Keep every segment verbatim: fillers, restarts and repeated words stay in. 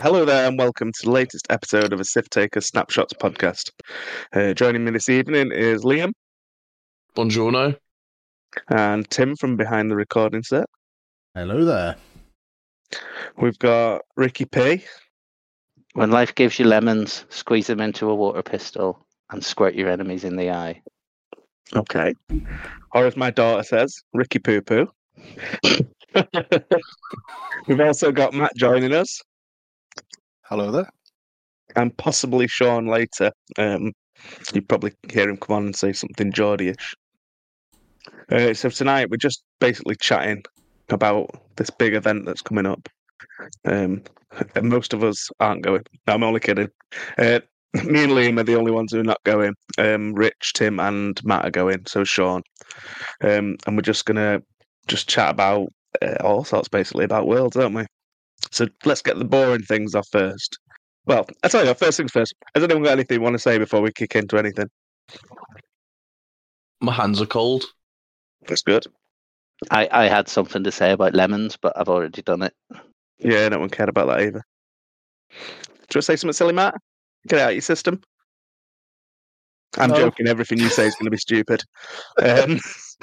Hello there, and welcome to the latest episode of a Sif Taker Snapshots podcast. Uh, joining me this evening is Liam. Buongiorno. And Tim from behind the recording set. Hello there. We've got Ricky P. When life gives you lemons, squeeze them into a water pistol and squirt your enemies in the eye. Okay. Or as my daughter says, Ricky Poo Poo. We've also got Matt joining us. Hello there. And possibly Sean later. Um, you probably hear him come on and say something Geordie-ish. Uh, so tonight we're just basically chatting about this big event that's coming up. Um, and most of us aren't going. No, I'm only kidding. Uh, me and Liam are the only ones who are not going. Um, Rich, Tim, and Matt are going. So Sean. Um, and we're just gonna just chat about uh, all sorts, basically about Worlds, aren't we? So let's get the boring things off first. Well, I tell you, first things first. Has anyone got anything you want to say before we kick into anything? My hands are cold. That's good. I, I had something to say about lemons, but I've already done it. Yeah, no one cared about that either. Do you want to say something silly, Matt? Get it out of your system. I'm No. joking. Everything you say is going to be stupid. Um,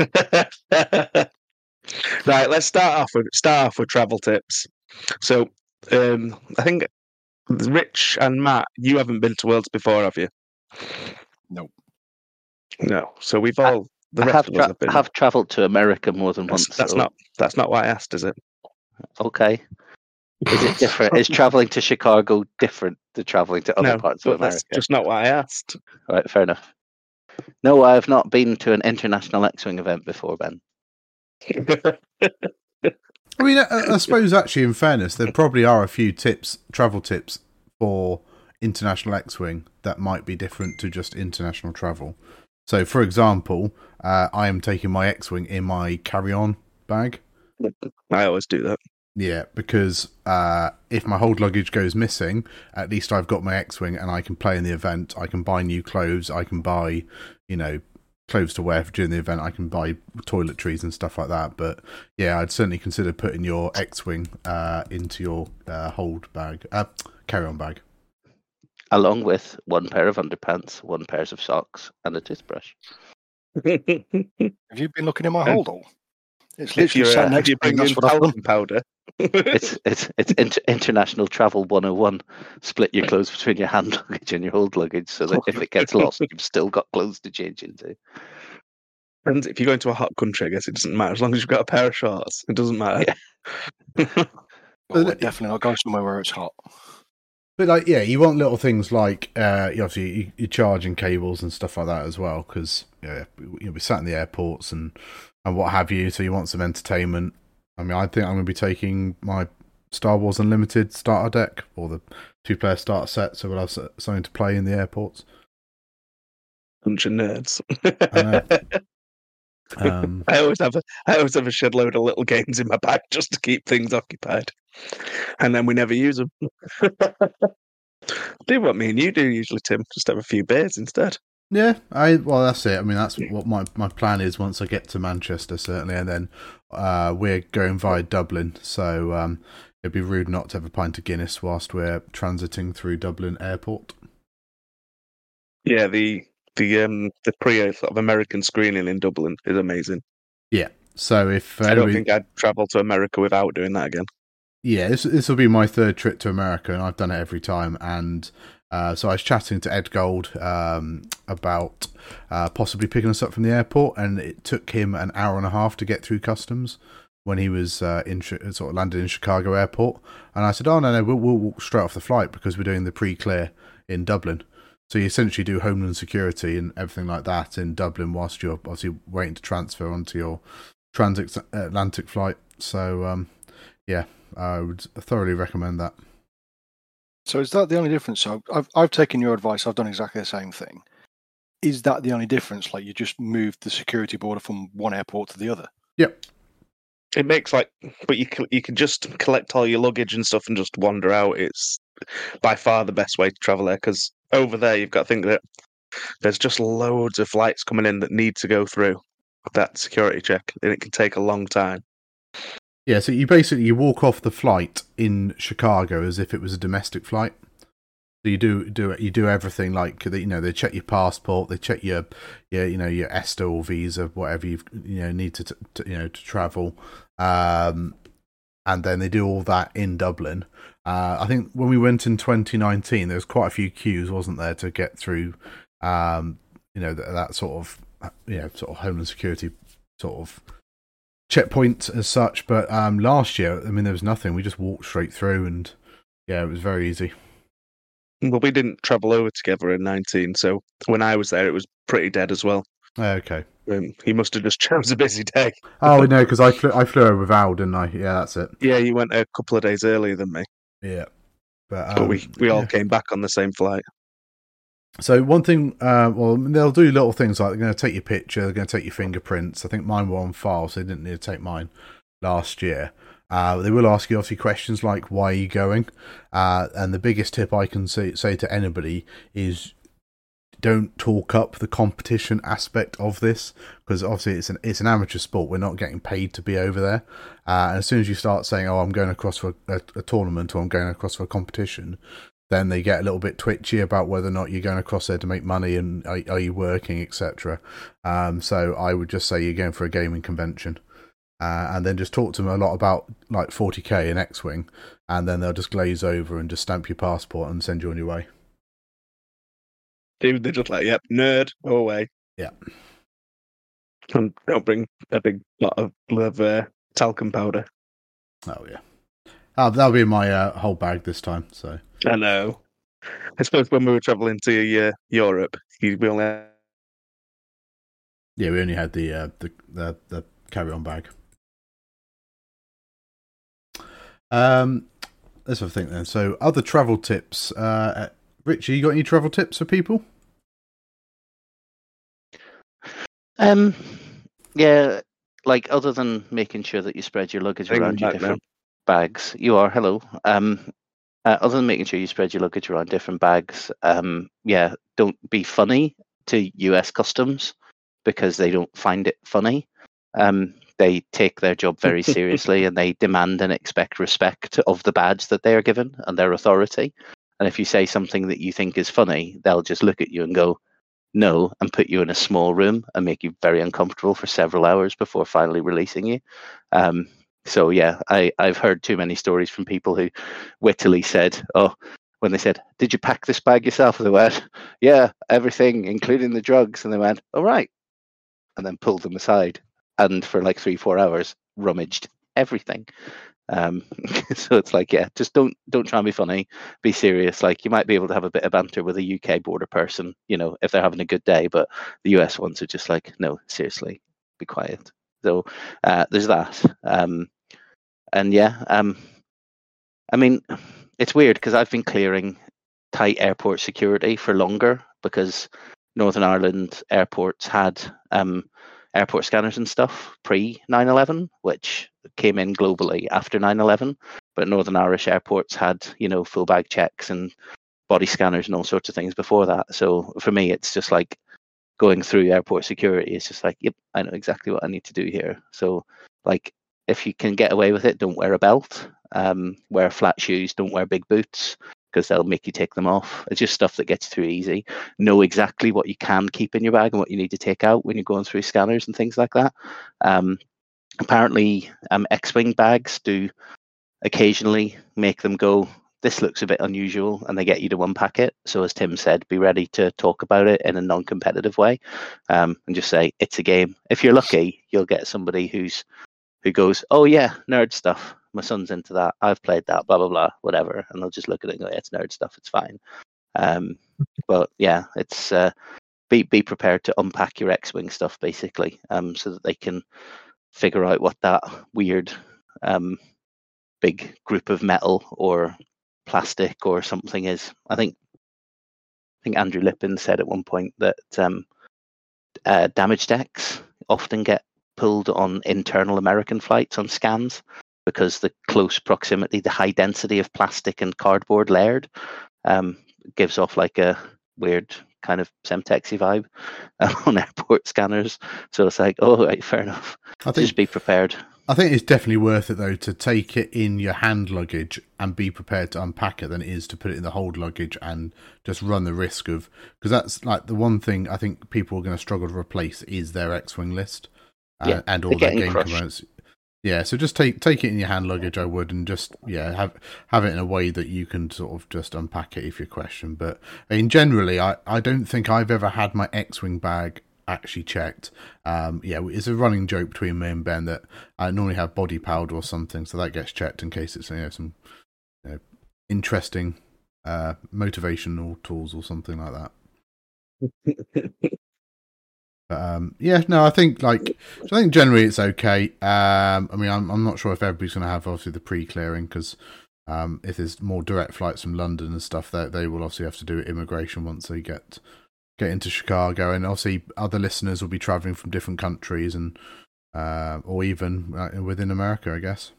right, let's start off with start off with travel tips. So, um, I think Rich and Matt, you haven't been to Worlds before, have you? No. No. So we've all the I rest have, of tra- us have been. have travelled to America more than that's once. that's so- not that's not what I asked, is it? Okay. Is it different? Is travelling to Chicago different to travelling to other No, parts but of that's America? just not what I asked. Right, fair enough. No, I have not been to an international X-Wing event before, Ben. I mean, I, I suppose actually, in fairness, there probably are a few tips, travel tips for international X-Wing that might be different to just international travel. So, for example, uh, I am taking my X-Wing in my carry-on bag. I always do that. Yeah, because uh, if my hold luggage goes missing, at least I've got my X-Wing and I can play in the event. I can buy new clothes. I can buy, you know, clothes to wear during the event. I can buy toiletries and stuff like that. But yeah, I'd certainly consider putting your X-Wing uh, into your uh, hold bag, uh, carry-on bag. Along with one pair of underpants, one pair of socks, and a toothbrush. Have you been looking in my Um, hold all? It's If literally you're, sat uh, next if you to me. bring That's in what I've done. talcum powder. It's it's it's inter- international travel one oh one. Split your clothes between your hand luggage and your hold luggage, so that if it gets lost, you've still got clothes to change into. And if you go into a hot country, I guess it doesn't matter as long as you've got a pair of shorts. It doesn't matter. Oh, But we're it- definitely not going somewhere where it's hot. But like, yeah, you want little things like uh, you obviously you, your charging cables and stuff like that as well, because yeah, you'll be sat in the airports and and what have you. So you want some entertainment. I mean, I think I'm going to be taking my Star Wars Unlimited starter deck or the two-player starter set, so we'll have s- something to play in the airports. Bunch of nerds. I know. Um, I always have a I always have a shed load of little games in my bag just to keep things occupied, and then we never use them. Do what me and you do usually, Tim. Just have a few beers instead. Yeah, I well, that's it. I mean, that's what my my plan is once I get to Manchester, certainly, and then uh, we're going via Dublin, so um, it'd be rude not to have a pint of Guinness whilst we're transiting through Dublin Airport. Yeah, the the um the pre sort of American screening in Dublin is amazing. So if I don't anybody- think I'd travel to America without doing that again. yeah, this this will be my third trip to America, and I've done it every time. And uh, so I was chatting to Ed Gold um, about uh, possibly picking us up from the airport, and it took him an hour and a half to get through customs when he was uh, in Chi- sort of landed in Chicago airport. And I said, "Oh no, no, we'll, we'll walk straight off the flight because we're doing the pre-clear in Dublin." So you essentially do Homeland Security and everything like that in Dublin whilst you're obviously waiting to transfer onto your transatlantic flight. So um, yeah, I would thoroughly recommend that. So is that the only difference? So I've I've taken your advice. I've done exactly the same thing. Is that the only difference? Like you just moved the security border from one airport to the other? Yep. It makes like, but you can, you can just collect all your luggage and stuff and just wander out. It's by far the best way to travel there because over there you've got to think that there's just loads of flights coming in that need to go through that security check, and it can take a long time. Yeah, so you basically you walk off the flight in Chicago as if it was a domestic flight. So you do do you do everything like, you know, they check your passport, they check your your you know your ESTA or visa, whatever you you know need to, to you know to travel, um, and then they do all that in Dublin. Uh, I think when we went in twenty nineteen, there was quite a few queues, wasn't there, to get through, um, you know, that, that sort of you know sort of Homeland Security sort of checkpoint as such. But um, last year, I mean, there was nothing. We just walked straight through, and yeah, it was very easy. Well, we didn't travel over together in nineteen, so when I was there, it was pretty dead as well. Okay. Um, he must have just chose a busy day. Oh no, because I flew, I flew over with Al, didn't I? Yeah, that's it. Yeah, you went a couple of days earlier than me. Yeah, but, um, but we we all yeah. came back on the same flight. So one thing, uh, well, they'll do little things like they're going to take your picture, they're going to take your fingerprints. I think mine were on file, so they didn't need to take mine last year. Uh, they will ask you obviously questions like, why are you going? Uh, and the biggest tip I can say, say to anybody is don't talk up the competition aspect of this, because obviously it's an it's an amateur sport. We're not getting paid to be over there. Uh, and as soon as you start saying, oh, I'm going across for a, a tournament or I'm going across for a competition, then they get a little bit twitchy about whether or not you're going across there to make money and are, are you working, et cetera. Um, so I would just say you're going for a gaming convention. Uh, and then just talk to them a lot about like forty K and X-Wing, and then they'll just glaze over and just stamp your passport and send you on your way. Dude, they're just like, yep, nerd, go away. Yeah. And don't bring a big lot of, of uh, talcum powder. Oh, yeah. Oh, that'll be in my uh, whole bag this time. So I know. I suppose when we were travelling to uh, Europe, we only had... Yeah, we only had the, uh, the, the, the carry-on bag. Um, let's have a think then. So, other travel tips. Uh, Richie, you got any travel tips for people? Um, yeah, like other than making sure that you spread your luggage Hang around your back different bags. You are hello. Um, uh, other than making sure you spread your luggage around different bags. Um, yeah, don't be funny to U S customs because they don't find it funny. Um. They take their job very seriously and they demand and expect respect of the badge that they are given and their authority. And if you say something that you think is funny, they'll just look at you and go, no, and put you in a small room and make you very uncomfortable for several hours before finally releasing you. Um, so, yeah, I, I've heard too many stories from people who wittily said, oh, when they said, did you pack this bag yourself? And they went, yeah, everything, including the drugs. And they went, all right. And then pulled them aside. And for like three, four hours, rummaged everything. Um, so it's like, yeah, just don't don't try and be funny. Be serious. Like you might be able to have a bit of banter with a U K border person, you know, if they're having a good day. But the U S ones are just like, no, seriously, be quiet. So uh, there's that. Um, and yeah, um, I mean, it's weird because I've been clearing tight airport security for longer because Northern Ireland airports had um, airport scanners and stuff pre nine eleven, which came in globally after nine eleven. But Northern Irish airports had, you know, full bag checks and body scanners and all sorts of things before that. So for me, it's just like going through airport security. It's just like, yep, I know exactly what I need to do here. So like, if you can get away with it, don't wear a belt, um, wear flat shoes, don't wear big boots, because they'll make you take them off. It's just stuff that gets through easy. Know exactly what you can keep in your bag and what you need to take out when you're going through scanners and things like that. Um, apparently, um, X-Wing bags do occasionally make them go, this looks a bit unusual, and they get you to unpack it. So as Tim said, be ready to talk about it in a non-competitive way, um, and just say, it's a game. If you're lucky, you'll get somebody who's who goes, oh yeah, nerd stuff. My son's into that. I've played that, blah, blah, blah, whatever. And they'll just look at it and go, yeah, it's nerd stuff. It's fine. Um, but yeah, it's uh, be be prepared to unpack your X-Wing stuff, basically, um, so that they can figure out what that weird um, big group of metal or plastic or something is. I think I think Andrew Lippin said at one point that um, uh, damage decks often get pulled on internal American flights on scans because the close proximity, the high density of plastic and cardboard layered um, gives off like a weird kind of Semtexy vibe uh, on airport scanners. So it's like, oh, right, fair enough. I think Just be prepared. I think it's definitely worth it though to take it in your hand luggage and be prepared to unpack it than it is to put it in the hold luggage and just run the risk of, because that's like the one thing I think people are going to struggle to replace is their X-Wing list uh, Yeah, and all they're their getting game crushed. components. Yeah, so just take take it in your hand luggage, I would, and just yeah have have it in a way that you can sort of just unpack it if you question. But I mean, generally, I, I don't think I've ever had my X-Wing bag actually checked. Um, yeah, it's a running joke between me and Ben that I normally have body powder or something, so that gets checked in case it's you know some you know, interesting uh, motivational tools or something like that. But, um, yeah, no, I think like I think generally it's okay. Um, I mean, I'm I'm not sure if everybody's going to have obviously the pre-clearing because um, if there's more direct flights from London and stuff, that they will obviously have to do immigration once they get get into Chicago, and obviously other listeners will be traveling from different countries and uh, or even uh, within America, I guess.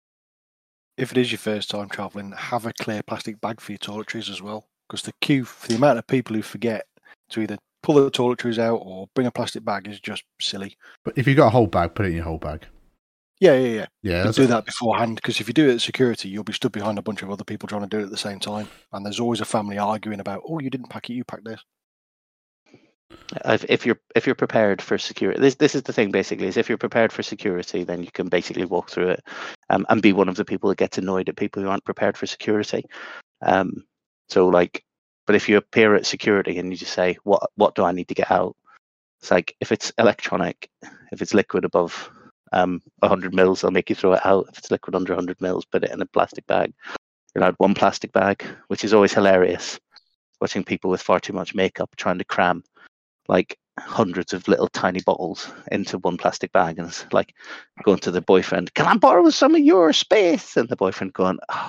If it is your first time travelling, have a clear plastic bag for your toiletries as well, because the queue for the amount of people who forget to either pull the toiletries out or bring a plastic bag is just silly. But if you've got a whole bag, put it in your whole bag. Yeah, yeah, yeah. Yeah, But do that beforehand, because if you do it at security, you'll be stood behind a bunch of other people trying to do it at the same time, and there's always a family arguing about, oh, you didn't pack it, you packed this. If, if you're if you're prepared for security, this this is the thing basically. Is if you're prepared for security, then you can basically walk through it um, and be one of the people that gets annoyed at people who aren't prepared for security. Um, so like, but if you appear at security and you just say, what what do I need to get out? It's like if it's electronic, if it's liquid above um one hundred mils, they'll make you throw it out. If it's liquid under one hundred mils, put it in a plastic bag. You're allowed one plastic bag, which is always hilarious. Watching people with far too much makeup trying to cram like hundreds of little tiny bottles into one plastic bag, and it's like going to the boyfriend, can I borrow some of your space? And the boyfriend going, oh,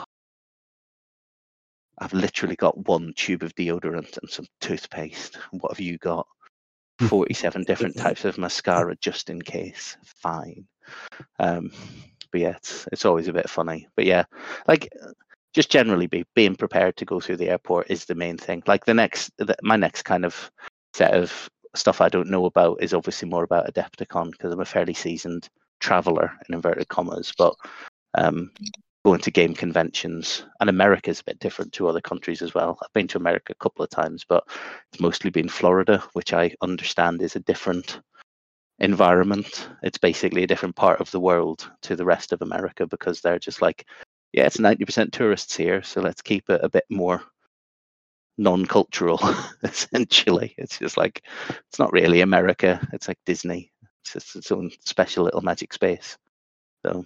I've literally got one tube of deodorant and some toothpaste. What have you got? forty-seven different types of mascara just in case. Fine. Um, but yeah, it's, it's always a bit funny. But yeah, like just generally be being prepared to go through the airport is the main thing. Like the next, the, my next kind of set of stuff I don't know about is obviously more about Adepticon, because I'm a fairly seasoned traveler in inverted commas, but um, going to game conventions, and America is a bit different to other countries as well. I've been to America a couple of times, but it's mostly been Florida, which I understand is a different environment. It's basically a different part of the world to the rest of America, because they're just like, yeah, it's ninety percent tourists here, so let's keep it a bit more non-cultural. Essentially, it's just like, it's not really America, it's like Disney. It's just its own special little magic space. So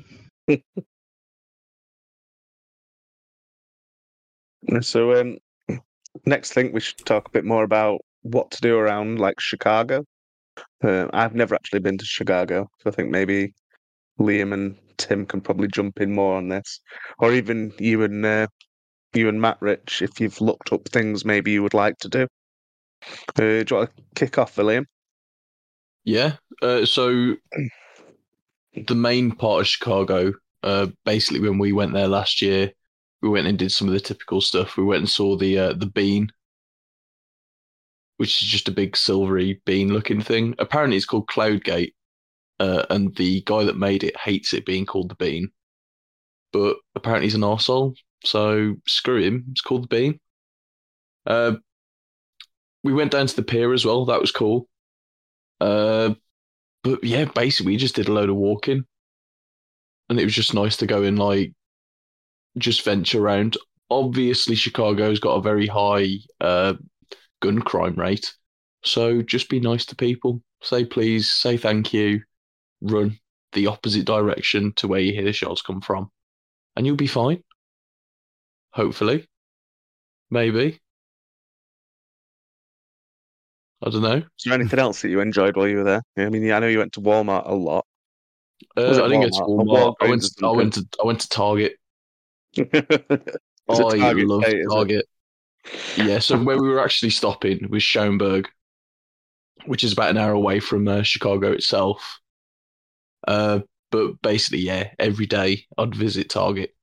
So, um, next thing we should talk a bit more about what to do around like Chicago. Uh, I've never actually been to Chicago, so I think maybe Liam and Tim can probably jump in more on this, or even you and uh, you and Matt Rich, if you've looked up things maybe you would like to do. Uh, do you want to kick off, Liam? Yeah. Uh, so the main part of Chicago, uh, basically when we went there last year, we went and did some of the typical stuff. We went and saw the uh, the bean, which is just a big silvery bean-looking thing. Apparently it's called Cloudgate, uh, and the guy that made it hates it being called the bean. But apparently he's an arsehole, so screw him. It's called the bean. Uh, we went down to the pier as well. That was cool. Uh, but yeah, basically we just did a load of walking, and it was just nice to go and like just venture around. Obviously, Chicago's got a very high uh, gun crime rate, so just be nice to people. Say please, say thank you, run the opposite direction to where you hear the shots come from, and you'll be fine. Hopefully. Maybe. I don't know. Is there anything else that you enjoyed while you were there? I mean, I know you went to Walmart a lot. Uh, Was it I didn't get to Walmart? Walmart. I went Walgreens to, I went to I went to Target. Is it I Target love State, is it? Target. Yeah, so where we were actually stopping was Schoenberg, which is about an hour away from uh, Chicago itself. Uh, but basically, yeah, every day I'd visit Target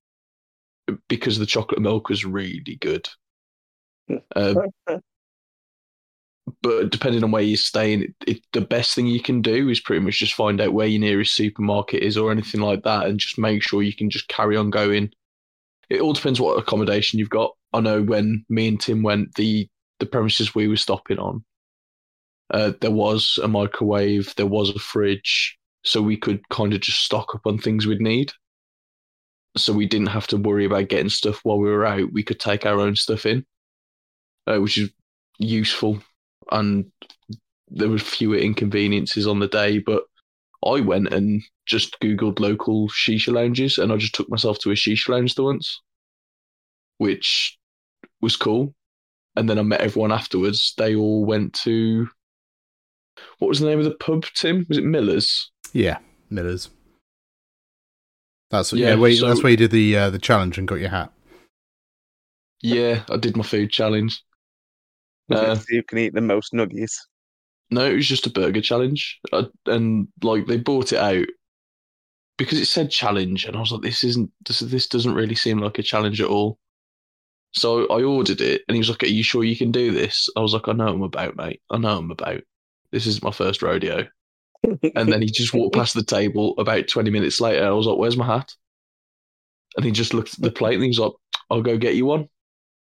because the chocolate milk was really good. Uh, but depending on where you're staying, it, it, the best thing you can do is pretty much just find out where your nearest supermarket is or anything like that, and just make sure you can just carry on going. It all depends what accommodation you've got. I know when me and Tim went, the the premises we were stopping on, uh, there was a microwave, there was a fridge, so we could kind of just stock up on things we'd need. So we didn't have to worry about getting stuff while we were out. We could take our own stuff in, uh, which is useful. And there were fewer inconveniences on the day. But I went and just Googled local shisha lounges, and I just took myself to a shisha lounge the once, which was cool. And then I met everyone afterwards. They all went to, what was the name of the pub, Tim? Was it Miller's? Yeah, Miller's. That's Yeah, yeah. where, so- that's where you did the uh, the challenge and got your hat. Yeah, I did my food challenge. Was Uh, it so you can eat the most nuggies? No, it was just a burger challenge. I, and like they brought it out because it said challenge, and I was like, this isn't this, this doesn't really seem like a challenge at all. So I ordered it, and he was like, are you sure you can do this? I was like, I know what I'm about, mate. I know what I'm about. This is my first rodeo. And then he just walked past the table about twenty minutes later. I was like, where's my hat? And he just looked at the plate and he was like, I'll go get you one.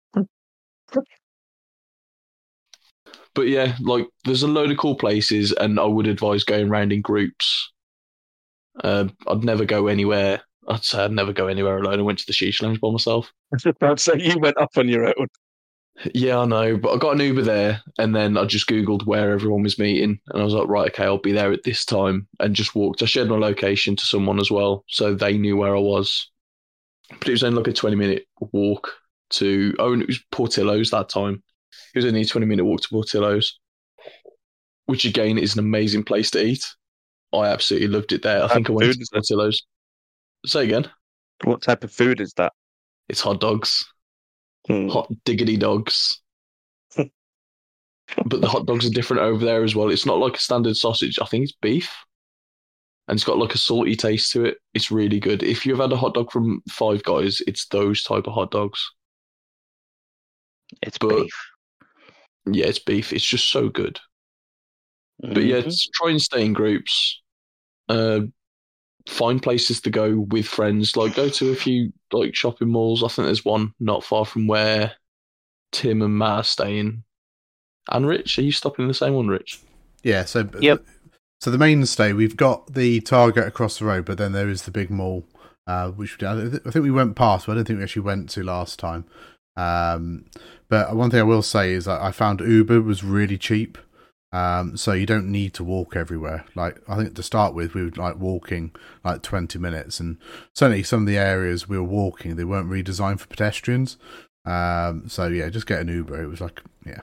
But yeah, like there's a load of cool places, and I would advise going around in groups. Um, I'd never go anywhere. I'd say I'd never go anywhere alone. I went to the shisha lounge by myself. I was about to say you went off on your own. Yeah, I know, but I got an Uber there, and then I just Googled where everyone was meeting, and I was like, right, okay, I'll be there at this time, and just walked. I shared my location to someone as well, so they knew where I was. But it was only like a twenty-minute walk to, oh, and it was Portillo's that time. It was only a twenty-minute walk to Portillo's, which again is an amazing place to eat. I absolutely loved it there. I What think I type of went food to is it? Portillo's. Say again. What type of food is that? It's hot dogs. Hmm. Hot diggity dogs. But the hot dogs are different over there as well. It's not like a standard sausage. I think it's beef. And it's got like a salty taste to it. It's really good. If you've had a hot dog from Five Guys, it's those type of hot dogs. It's But- beef. Yeah, it's beef. It's just so good. But yeah, Mhm. just try and stay in groups. Uh, find places to go with friends. Like go to a few like shopping malls. I think there's one not far from where Tim and Matt are staying. And Rich, are you stopping in the same one, Rich? Yeah. So Yep. So the mainstay, we've got the Target across the road, but then there is the big mall, uh, which we, I th- I think we went past, but I don't think we actually went to last time. Um, but one thing I will say is that I found Uber was really cheap. Um, so you don't need to walk everywhere. Like I think to start with, we were like walking like twenty minutes, and certainly some of the areas we were walking, they weren't really designed for pedestrians. Um, so yeah, just get an Uber. It was like yeah,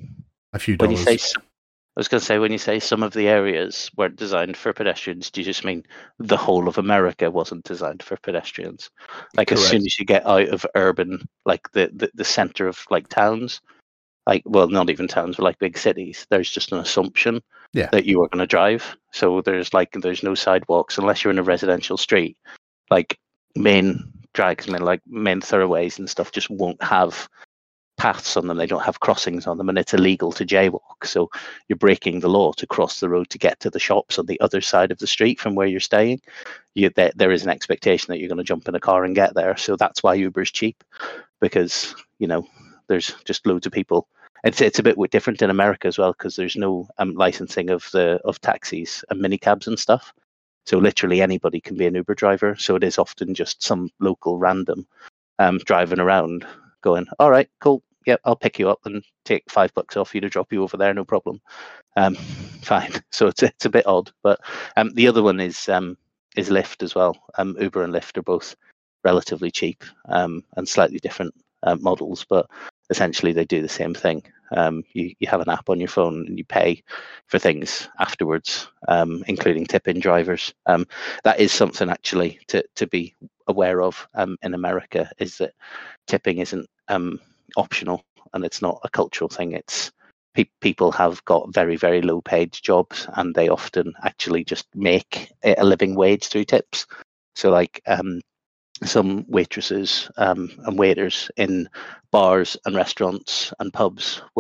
a few When you dollars. say, s- I was going to say, when you say some of the areas weren't designed for pedestrians, do you just mean the whole of America wasn't designed for pedestrians? Like as soon Correct. as you get out of urban, like the, the, the center of like towns, like, well, not even towns, but like big cities, there's just an assumption Yeah. that you are going to drive. So there's like, there's no sidewalks unless you're in a residential street. Like main drags, main, like main thoroughways and stuff just won't have paths on them. They don't have crossings on them, and it's illegal to jaywalk. So you're breaking the law to cross the road to get to the shops on the other side of the street from where you're staying. You, there, there is an expectation that you're going to jump in a car and get there. So that's why Uber's cheap, because you know there's just loads of people. It's it's a bit different in America as well, because there's no um, licensing of the of taxis and minicabs and stuff. So literally anybody can be an Uber driver. So it is often just some local random um, driving around, going, "All right, cool. Yep, I'll pick you up and take five bucks off you to drop you over there, no problem." Um, fine. So it's it's a bit odd, but um, the other one is um, is Lyft as well. Um, Uber and Lyft are both relatively cheap um, and slightly different uh, models, but essentially they do the same thing. Um, you you have an app on your phone and you pay for things afterwards, um, including tipping drivers. Um, that is something actually to to be aware of um, in America, is that tipping isn't um, optional, and it's not a cultural thing. It's pe- people have got very very low paid jobs, and they often actually just make a living wage through tips. So like um, some waitresses um, and waiters in bars and restaurants and pubs will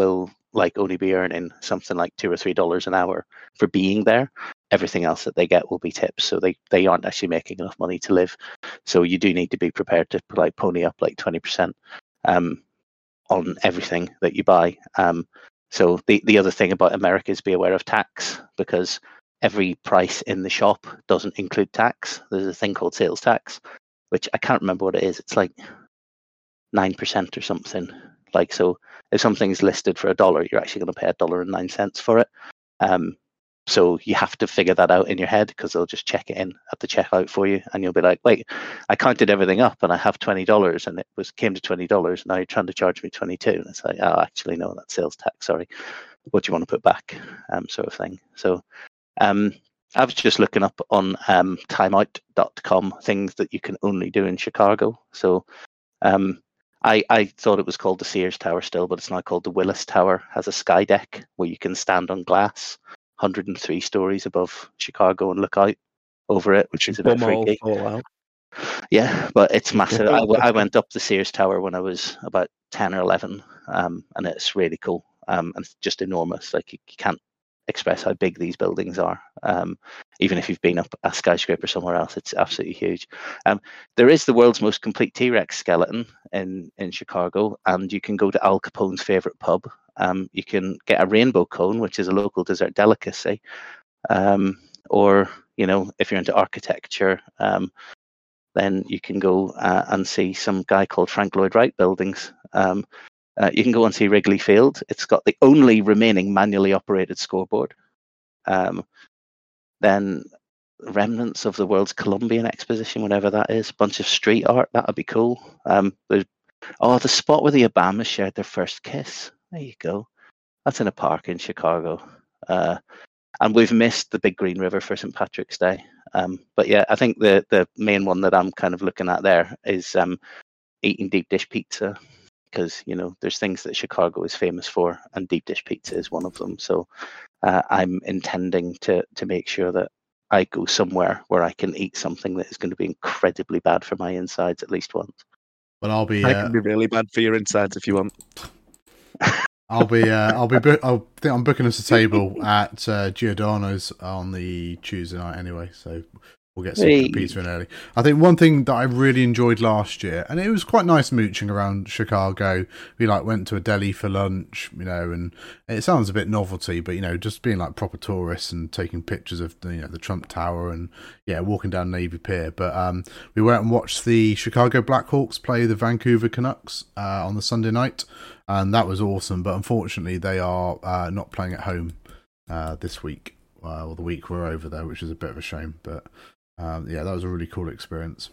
like only be earning something like two or three dollars an hour for being there. Everything else that they get will be tips, so they they aren't actually making enough money to live. So you do need to be prepared to like pony up like twenty percent um, on everything that you buy. Um, so the the other thing about America is be aware of tax, because every price in the shop doesn't include tax. There's a thing called sales tax, which I can't remember what it is. It's like nine percent or something. Like, so if something's listed for a dollar, you're actually going to pay a dollar and nine cents for it. Um, so you have to figure that out in your head, because they'll just check it in at the checkout for you, and you'll be like, wait, I counted everything up and I have twenty dollars, and it was came to twenty dollars. Now you're trying to charge me twenty-two. And it's like, oh, actually, no, that's sales tax. Sorry. What do you want to put back? Um, sort of thing. So um, I was just looking up on um, timeout dot com things that you can only do in Chicago. So um, I, I thought it was called the Sears Tower still, but it's now called the Willis Tower. Has a sky deck where you can stand on glass, one hundred three stories above Chicago, and look out over it, which is a bit freaky. Out. Yeah, but it's massive. I, I went up the Sears Tower when I was about ten or eleven, um, and it's really cool. Um, and it's just enormous. Like, you, you can't express how big these buildings are. Um, even if you've been up a skyscraper somewhere else, it's absolutely huge. Um, there is the world's most complete T-Rex skeleton in, in Chicago, and you can go to Al Capone's favorite pub. Um, you can get a rainbow cone, which is a local dessert delicacy. Um, or, you know, if you're into architecture, um, then you can go uh, and see some guy called Frank Lloyd Wright buildings. Um, Uh, you can go and see Wrigley Field. It's got the only remaining manually operated scoreboard. Um, then remnants of the World's Columbian Exposition, whatever that is. Bunch of street art. That would be cool. Um, oh, the spot where the Obamas shared their first kiss. There you go. That's in a park in Chicago. Uh, and we've missed the Big Green River for Saint Patrick's Day. Um, but yeah, I think the, the main one that I'm kind of looking at there is um, eating deep dish pizza. Because, you know, there's things that Chicago is famous for, and deep dish pizza is one of them. So uh, I'm intending to to make sure that I go somewhere where I can eat something that is going to be incredibly bad for my insides at least once. But I'll be. I Uh, can be really bad for your insides if you want. I'll be. Uh, I'll be. Bu- I'll think I'm booking us a table at uh, Giordano's on the Tuesday night anyway. So. We'll get some Hey. pizza in early. I think one thing that I really enjoyed last year, and it was quite nice mooching around Chicago. We like went to a deli for lunch, you know, and it sounds a bit novelty, but you know, just being like proper tourists and taking pictures of the, you know, the Trump Tower and yeah, walking down Navy Pier. But um, we went and watched the Chicago Blackhawks play the Vancouver Canucks uh, on the Sunday night, and that was awesome. But unfortunately, they are uh, not playing at home uh, this week uh, or the week we're over there, which is a bit of a shame, but. Um, yeah, that was a really cool experience.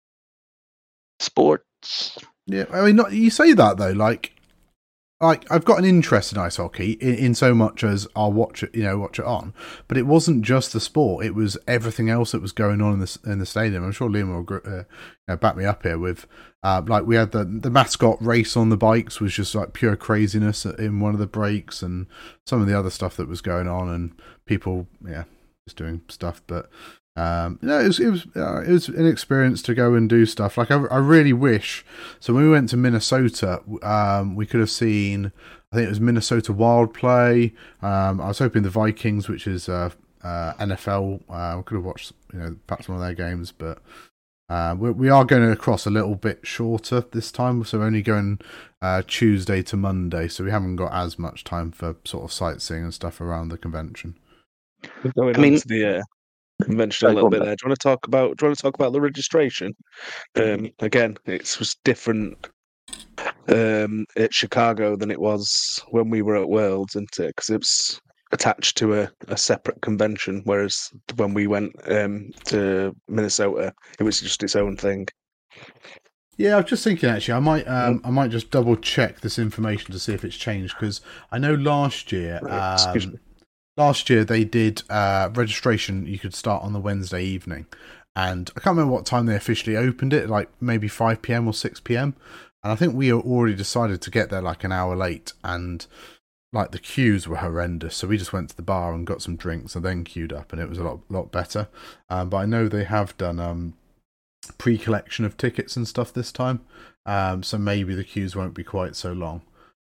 Sports. Yeah, I mean, not, you say that though, like, like I've got an interest in ice hockey in, in so much as I'll watch it, you know, watch it on. But it wasn't just the sport; it was everything else that was going on in the in the stadium. I'm sure Liam will uh, you know, back me up here with, uh, like, we had the the mascot race on the bikes was just like pure craziness in one of the breaks, and some of the other stuff that was going on, and people, yeah, just doing stuff, but. Um, no, it was it was uh, it was an experience to go and do stuff. Like I, I really wish. So when we went to Minnesota, um, we could have seen. I think it was Minnesota Wild play. Um, I was hoping the Vikings, which is uh, uh, N F L, uh, we could have watched, you know, perhaps one of their games. But uh, we, we are going across a little bit shorter this time, so we're only going uh, Tuesday to Monday. So we haven't got as much time for sort of sightseeing and stuff around the convention. We're going I mean- on to the uh, convention Sorry, a little go bit on, there. Do you want to talk about? Do you want to talk about the registration? Um, again, it was different um, at Chicago than it was when we were at Worlds, isn't it? Because it's attached to a, a separate convention, whereas when we went um, to Minnesota, it was just its own thing. Yeah, I was just thinking actually, I might um, I might just double check this information to see if it's changed, because I know last year, Excuse um, me. last year they did uh, registration. You could start on the Wednesday evening, and I can't remember what time they officially opened it, like maybe five p.m. or six p.m. And I think we already decided to get there like an hour late, and like the queues were horrendous. So we just went to the bar and got some drinks and then queued up, and it was a lot lot better. Um, but I know they have done um, pre-collection of tickets and stuff this time, um, so maybe the queues won't be quite so long.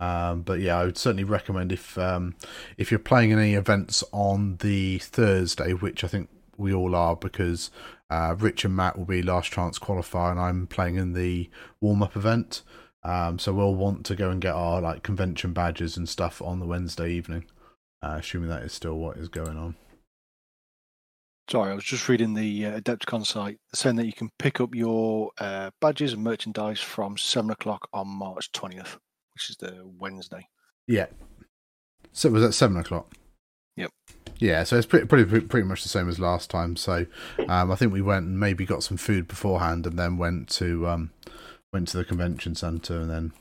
Um, but yeah, I would certainly recommend if um, if you're playing any events on the Thursday, which I think we all are, because uh, Rich and Matt will be last chance qualifier, and I'm playing in the warm up event. Um, so we'll want to go and get our like convention badges and stuff on the Wednesday evening, uh, assuming that is still what is going on. Sorry, I was just reading the uh, Adepticon site saying that you can pick up your uh, badges and merchandise from seven o'clock on March twentieth, which is the Wednesday. Yeah. So it was at seven o'clock. Yep. Yeah, so it's pretty pretty pretty much the same as last time. So um, I think we went and maybe got some food beforehand, and then went to um, went to the convention centre, and then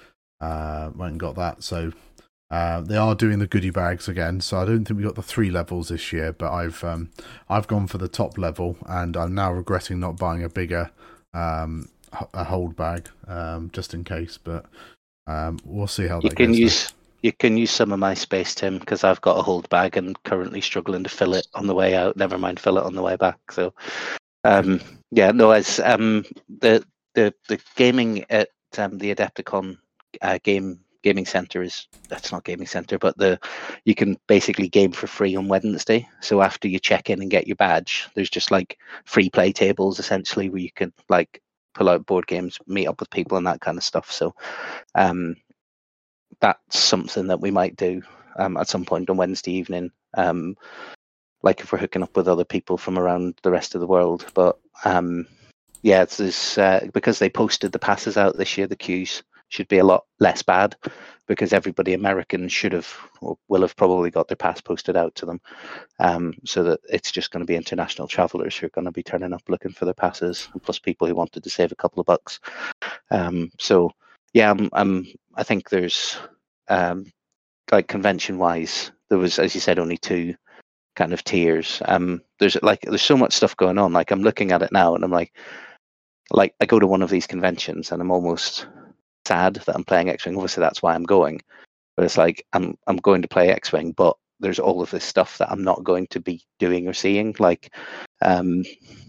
uh, went and got that. So. Uh, they are doing the goodie bags again, so I don't think we got the three levels this year. But I've um, I've gone for the top level, and I'm now regretting not buying a bigger um, a hold bag um, just in case. But um, we'll see how you that can goes. use then. You can use some of my space, Tim, because I've got a hold bag and currently struggling to fill it on the way out. Never mind, fill it on the way back. So um, yeah, no, as um, the the the gaming at um, the Adepticon uh, game. Gaming center is that's not gaming center, but the you can basically game for free on Wednesday. So after you check in and get your badge, there's just like free play tables essentially where you can like pull out board games, meet up with people, and that kind of stuff. So um, that's something that we might do um, at some point on Wednesday evening. Um, like if we're hooking up with other people from around the rest of the world, but um, yeah, it's this, uh, because they posted the passes out this year. The queues should be a lot less bad because everybody American should have or will have probably got their pass posted out to them, um, so that it's just going to be international travelers who are going to be turning up looking for their passes, and plus people who wanted to save a couple of bucks. Um, so yeah, I'm, I'm, I think there's um, like convention wise, there was, as you said, only two kind of tiers. Um, there's like there's so much stuff going on. Like I'm looking at it now, and I'm like, like I go to one of these conventions, and I'm almost sad that I'm playing X-Wing. Obviously, that's why I'm going. But it's like I'm I'm going to play X-Wing, but there's all of this stuff that I'm not going to be doing or seeing. Like, um,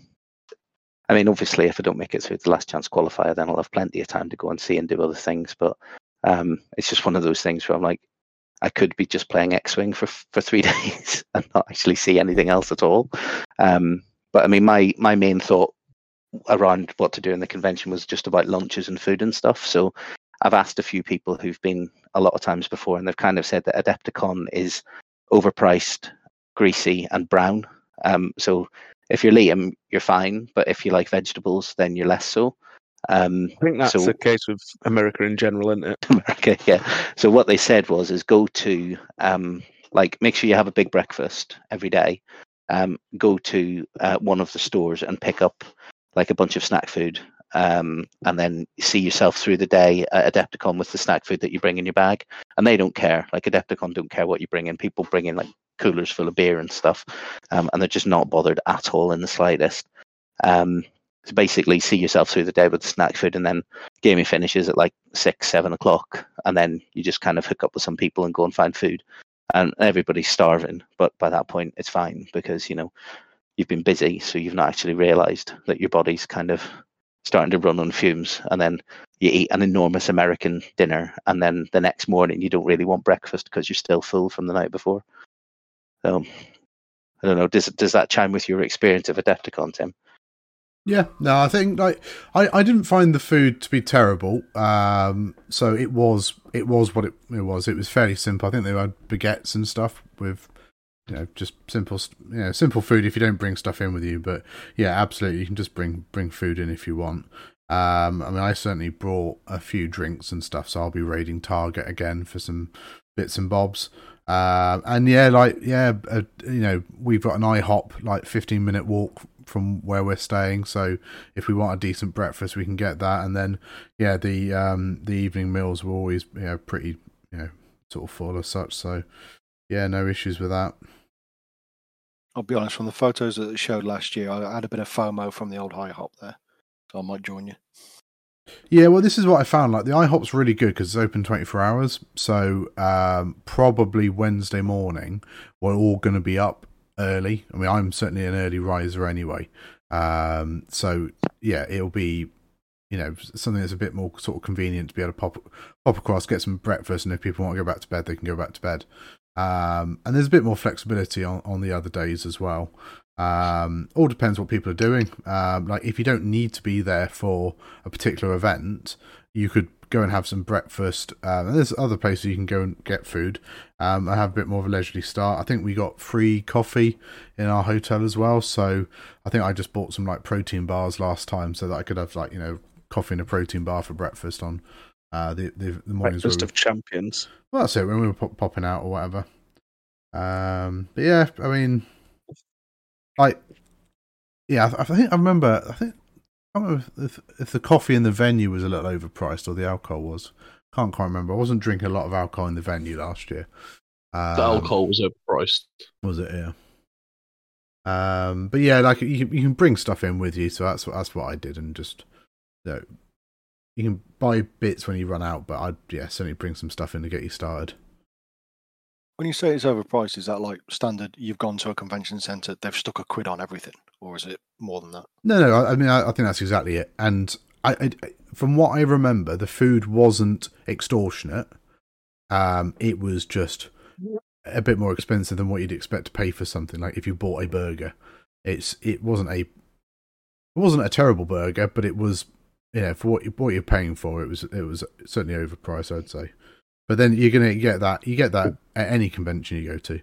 I mean, obviously, if I don't make it through the last chance qualifier, then I'll have plenty of time to go and see and do other things. But um, it's just one of those things where I'm like, I could be just playing X-Wing for for three days and not actually see anything else at all. Um, but I mean, my my main thought around what to do in the convention was just about lunches and food and stuff. So I've asked a few people who've been a lot of times before, and they've kind of said that Adepticon is overpriced, greasy, and brown. Um, so if you're Liam, you're fine, but if you like vegetables, then you're less so. Um, I think that's so, the case with America in general, isn't it? America, yeah. So what they said was, is go to um, like make sure you have a big breakfast every day. Um, go to uh, one of the stores and pick up like a bunch of snack food, um, and then see yourself through the day at Adepticon with the snack food that you bring in your bag. And they don't care. Like Adepticon don't care what you bring in. People bring in like coolers full of beer and stuff, um, and they're just not bothered at all in the slightest. Um, so basically, see yourself through the day with the snack food, and then gaming finishes at like six, seven o'clock, and then you just kind of hook up with some people and go and find food. And everybody's starving, but by that point, it's fine because you know. You've been busy, so you've not actually realised that your body's kind of starting to run on fumes, and then you eat an enormous American dinner, and then the next morning you don't really want breakfast because you're still full from the night before. So, I don't know, does does that chime with your experience of Adepticon, Tim? Yeah, no, I think like I, I didn't find the food to be terrible. Um, so it was it was what it, it was. It was fairly simple. I think they had baguettes and stuff with. You know, just simple, you know, simple food if you don't bring stuff in with you. But yeah, absolutely, you can just bring bring food in if you want. Um, I mean, I certainly brought a few drinks and stuff, so I'll be raiding Target again for some bits and bobs. Uh, and yeah, like yeah, uh, you know, we've got an IHOP like fifteen minute walk from where we're staying. So if we want a decent breakfast, we can get that. And then yeah, the um, the evening meals were always you know pretty you know sort of full as such. So yeah, no issues with that. I'll be honest, from the photos that it showed last year, I had a bit of FOMO from the old IHOP there, so I might join you. Yeah, well, this is what I found. Like the IHOP's really good because it's open twenty-four hours. So um, probably Wednesday morning, we're all going to be up early. I mean, I'm certainly an early riser anyway. Um, so yeah, it'll be you know, something that's a bit more sort of convenient to be able to pop pop across, get some breakfast, and if people want to go back to bed, they can go back to bed. Um, and there's a bit more flexibility on, on the other days as well. Um, all depends what people are doing. Um, like if you don't need to be there for a particular event, you could go and have some breakfast. Um, and there's other places you can go and get food um, and have a bit more of a leisurely start. I think we got free coffee in our hotel as well. So I think I just bought some like protein bars last time so that I could have like, you know, coffee and a protein bar for breakfast on uh, the, the, the mornings. Breakfast we, of champions. Well, that's it, when we were pop, popping out or whatever. Um, but yeah, I mean, like, yeah, I, I think I remember, I think, I don't remember if, if the coffee in the venue was a little overpriced or the alcohol was. Can't quite remember. I wasn't drinking a lot of alcohol in the venue last year. Um, The alcohol was overpriced. Was it? Yeah. Um, but yeah, like you, you can bring stuff in with you, so that's what that's what I did, and just you know, you can buy bits when you run out, but I'd yeah certainly bring some stuff in to get you started. When you say it's overpriced, is that like standard? You've gone to a convention centre, they've stuck a quid on everything, or is it more than that? No, no. I, I mean, I, I think that's exactly it. And I, I, from what I remember, the food wasn't extortionate. Um, it was just a bit more expensive than what you'd expect to pay for something. Like if you bought a burger, it's it wasn't a it wasn't a terrible burger, but it was, you know, for what you what you're paying for, it was it was certainly overpriced, I'd say. But then you're gonna get that you get that at any convention you go to.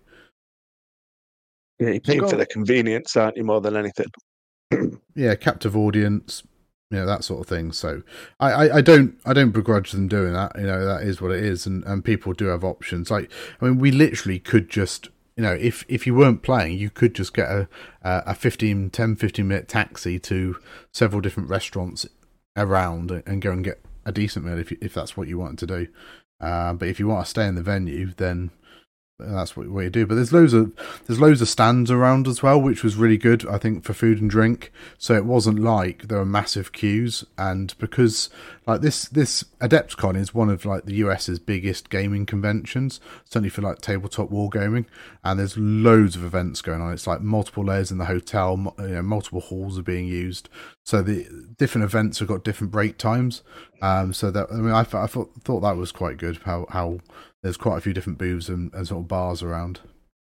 Yeah, you're paying for the convenience, aren't you, more than anything? Yeah, captive audience, you know, that sort of thing. So I, I, I don't I don't begrudge them doing that. You know, that is what it is, and, and people do have options. Like, I mean, we literally could just, you know, if if you weren't playing, you could just get a a fifteen, ten, fifteen minute taxi to several different restaurants around and go and get a decent meal if you, if that's what you wanted to do. Uh, but if you want to stay in the venue, then that's what, what you do. But there's loads of there's loads of stands around as well, which was really good, I think, for food and drink. So it wasn't like there were massive queues. And because like this this AdeptCon is one of like the US's biggest gaming conventions, certainly for like tabletop wargaming, and there's loads of events going on. It's like multiple layers in the hotel, you know, multiple halls are being used. So the different events have got different break times. Um, so that I mean, I, I thought thought that was quite good. How how there's quite a few different booths and, and sort of bars around.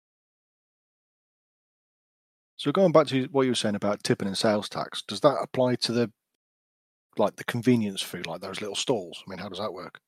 So going back to what you were saying about tipping and sales tax, does that apply to the like the convenience food, like those little stalls? I mean, how does that work?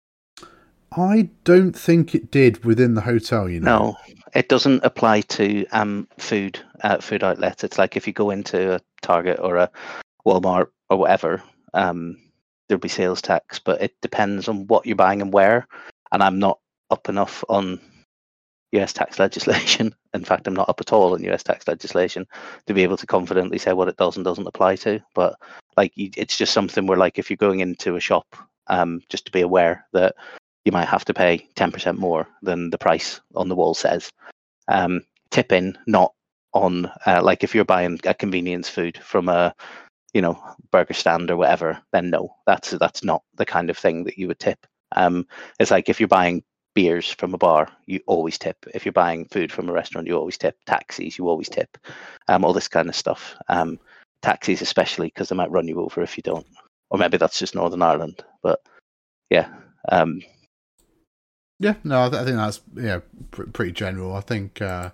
I don't think it did within the hotel, you know. No, it doesn't apply to um food uh, food outlets. It's like if you go into a Target or a Walmart or whatever, um, there'll be sales tax, but it depends on what you're buying and where. And I'm not up enough on U S tax legislation. In fact, I'm not up at all on U S tax legislation to be able to confidently say what it does and doesn't apply to. But like, it's just something where, like, if you're going into a shop, um, just to be aware that you might have to pay ten percent more than the price on the wall says. Um, tipping, not on, uh, like if you're buying a convenience food from a, you know, burger stand or whatever, then no, that's that's not the kind of thing that you would tip. Um, it's like if you're buying beers from a bar, you always tip. If you're buying food from a restaurant, you always tip. Taxis, you always tip. Um, all this kind of stuff. Um, taxis especially, because they might run you over if you don't. Or maybe that's just Northern Ireland. But yeah. Um, yeah, no, I, th- I think that's yeah pr- pretty general. I think uh,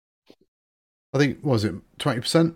I think what was it twenty percent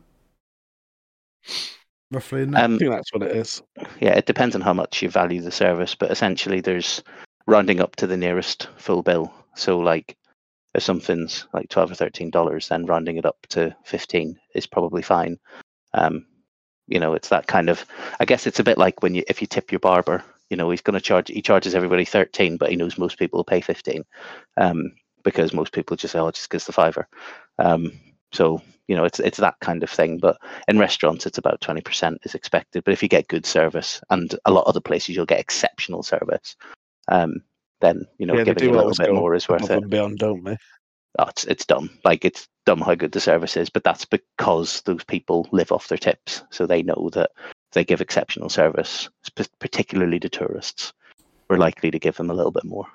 roughly? Isn't it? um, I think that's what it is. yeah, it depends on how much you value the service, but essentially there's rounding up to the nearest full bill. So like if something's like twelve or thirteen dollars, then rounding it up to fifteen is probably fine. Um, you know, it's that kind of, I guess it's a bit like when you, if you tip your barber, you know, he's going to charge, he charges everybody thirteen, but he knows most people will pay fifteen, um, because most people just say, oh, just gives the fiver. Um, so, you know, it's it's that kind of thing. But in restaurants, it's about twenty percent is expected. But if you get good service, and a lot of other places you'll get exceptional service, um, then, you know, Yeah, they giving do a little always bit go more is worth above it. and beyond, don't they? Oh, it's it's dumb. Like, it's dumb how good the service is, but that's because those people live off their tips, so they know that if they give exceptional service, sp- particularly to tourists, we're likely to give them a little bit more.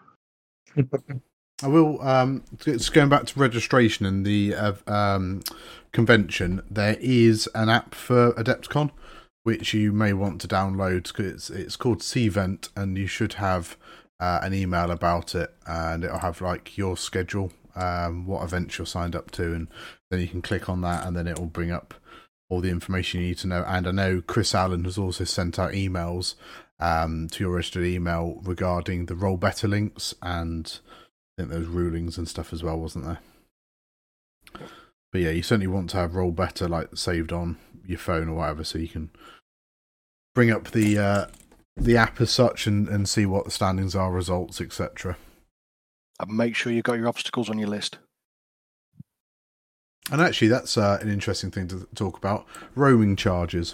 I will. Um, just going back to registration and the uh, um, convention, there is an app for AdeptCon. which you may want to download. It's it's called Cvent, and you should have uh, an email about it, and it'll have like your schedule, um, what events you're signed up to, and then you can click on that, and then it will bring up all the information you need to know. And I know Chris Allen has also sent out emails um, to your registered email regarding the Roll Better links, and I think there was rulings and stuff as well, wasn't there? But yeah, you certainly want to have Roll Better like saved on your phone or whatever, so you can bring up the uh, the app as such and, and see what the standings are, results, et cetera. And make sure you've got your obstacles on your list. And actually, that's uh, an interesting thing to talk about, roaming charges.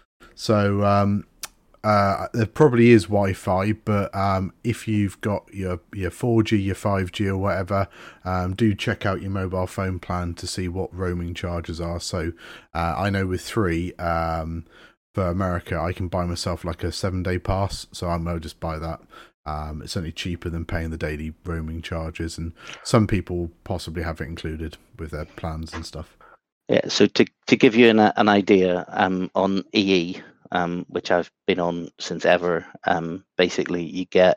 So um, uh, there probably is Wi-Fi, but um, if you've got your, your four G, your five G or whatever, um, do check out your mobile phone plan to see what roaming charges are. So uh, I know with three, um, for America, I can buy myself like a seven-day pass, so I might just buy that. Um, it's only cheaper than paying the daily roaming charges, and some people possibly have it included with their plans and stuff. Yeah, so to, to give you an, an idea, um, on E E, um, which I've been on since ever, um, basically you get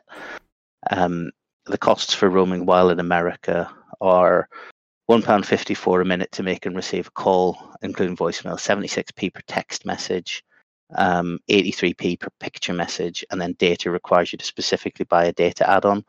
um, the costs for roaming while in America are one pound fifty-four a minute to make and receive a call, including voicemail, seventy-six p per text message, um, eighty-three p per picture message, and then data requires you to specifically buy a data add-on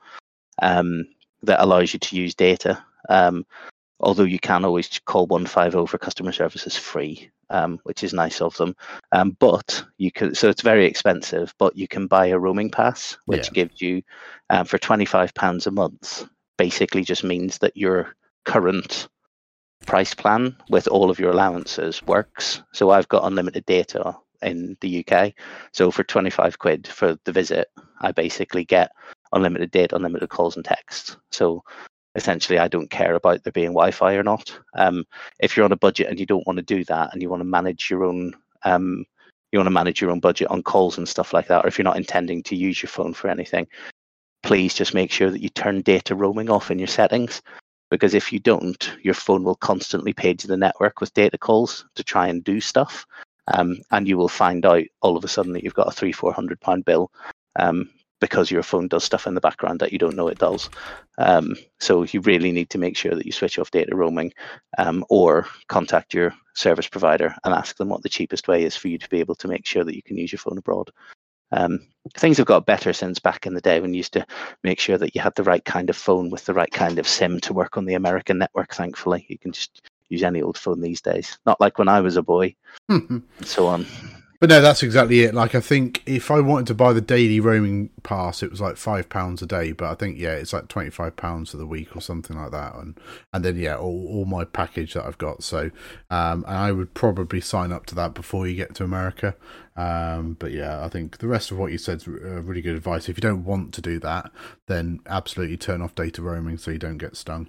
um, that allows you to use data. Um, although you can always call one five zero for customer services free, um, which is nice of them. Um, but you can, so it's very expensive, but you can buy a roaming pass, which yeah. gives you, um, for twenty-five pounds a month, basically just means that your current price plan with all of your allowances works. So I've got unlimited data in the U K. So for twenty-five quid for the visit, I basically get unlimited data, unlimited calls and texts. So essentially, I don't care about there being Wi-Fi or not. Um, if you're on a budget and you don't want to do that, and you want to manage your own, um, you want to manage your own budget on calls and stuff like that, or if you're not intending to use your phone for anything, please just make sure that you turn data roaming off in your settings. Because if you don't, your phone will constantly page the network with data calls to try and do stuff, um, and you will find out all of a sudden that you've got a three, four hundred pound bill. Um, because your phone does stuff in the background that you don't know it does. Um, so you really need to make sure that you switch off data roaming, um, or contact your service provider and ask them what the cheapest way is for you to be able to make sure that you can use your phone abroad. Um, things have got better since back in the day when you used to make sure that you had the right kind of phone with the right kind of SIM to work on the American network, thankfully. You can just use any old phone these days. Not like when I was a boy, and so on. But no, that's exactly it. Like, I think if I wanted to buy the daily roaming pass, it was like five pounds a day. But I think, yeah, it's like twenty-five pounds for the week or something like that. And and then, yeah, all, all my package that I've got. So um, and I would probably sign up to that before you get to America. Um, but yeah, I think the rest of what you said is really good advice. If you don't want to do that, then absolutely turn off data roaming so you don't get stung.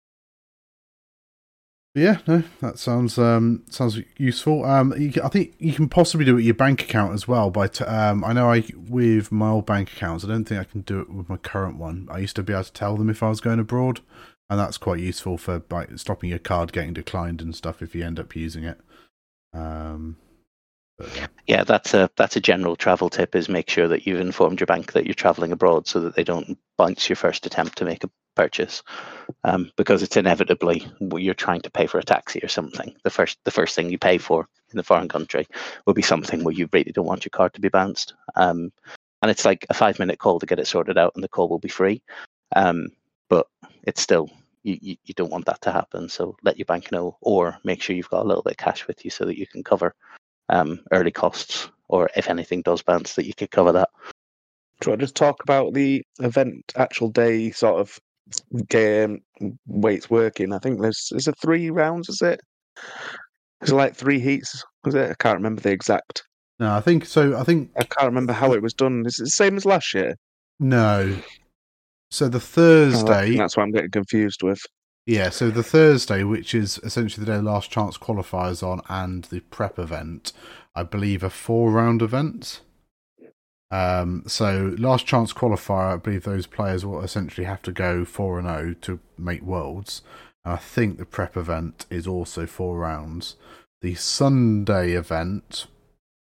Yeah, no, that sounds um, sounds useful. Um, you, I think you can possibly do it with your bank account as well. But um, I know I with my old bank accounts, I don't think I can do it with my current one. I used to be able to tell them if I was going abroad, and that's quite useful for like, stopping your card getting declined and stuff if you end up using it. Um, but, yeah. yeah, that's a that's a general travel tip: is make sure that you've informed your bank that you're traveling abroad, so that they don't bounce your first attempt to make a purchase, um, because it's inevitably you're trying to pay for a taxi or something. The first the first thing you pay for in the foreign country will be something where you really don't want your card to be bounced, um, and it's like a five minute call to get it sorted out, and the call will be free, um, but it's still you, you, you don't want that to happen. So let your bank know, or make sure you've got a little bit of cash with you so that you can cover um, early costs, or if anything does bounce, that you could cover that. Do I just talk about the event actual day sort of game way it's working? I think there's is it three rounds, is it? Is it like three heats? Was it? I can't remember the exact. No, I think so. I think I can't remember how it was done. Is it the same as last year? No. So the Oh, Thursday. that's what I'm getting confused with. Yeah, so the Thursday, which is essentially the day last chance qualifiers on, and the prep event, I believe, are four round events. Um, so last chance qualifier, I believe those players will essentially have to go four and oh to make worlds. And I think the prep event is also four rounds. The Sunday event,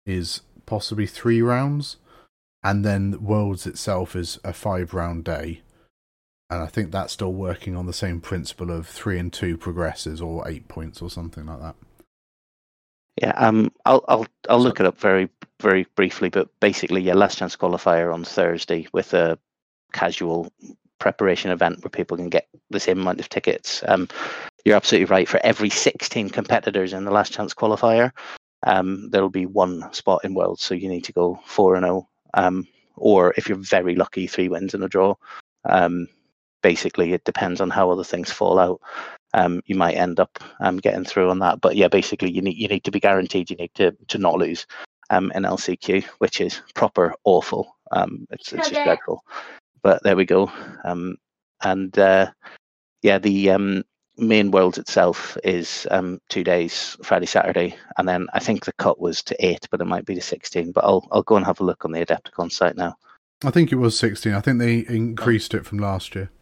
is possibly three rounds, and then Worlds itself is a five round day. And I think that's still working on the same principle of three and two progresses or eight points or something like that. Yeah, um, I'll I'll I'll look it up very very briefly, but basically, yeah, last chance qualifier on Thursday with a casual preparation event where people can get the same amount of tickets. Um, you're absolutely right. For every sixteen competitors in the last chance qualifier, um, there'll be one spot in Worlds, so you need to go four and zero. Um, or if you're very lucky, three wins and a draw. Um, basically, it depends on how other things fall out. Um, you might end up um, getting through on that, but yeah, basically, you need you need to be guaranteed. You need to to not lose um, in L C Q, which is proper awful. Um, it's it's just dreadful. But there we go. Um, and uh, yeah, the um, main Worlds itself is um, two days, Friday, Saturday, and then I think the cut was to eight, but it might be to sixteen. But I'll I'll go and have a look on the Adepticon site now. I think it was sixteen. I think they increased it from last year.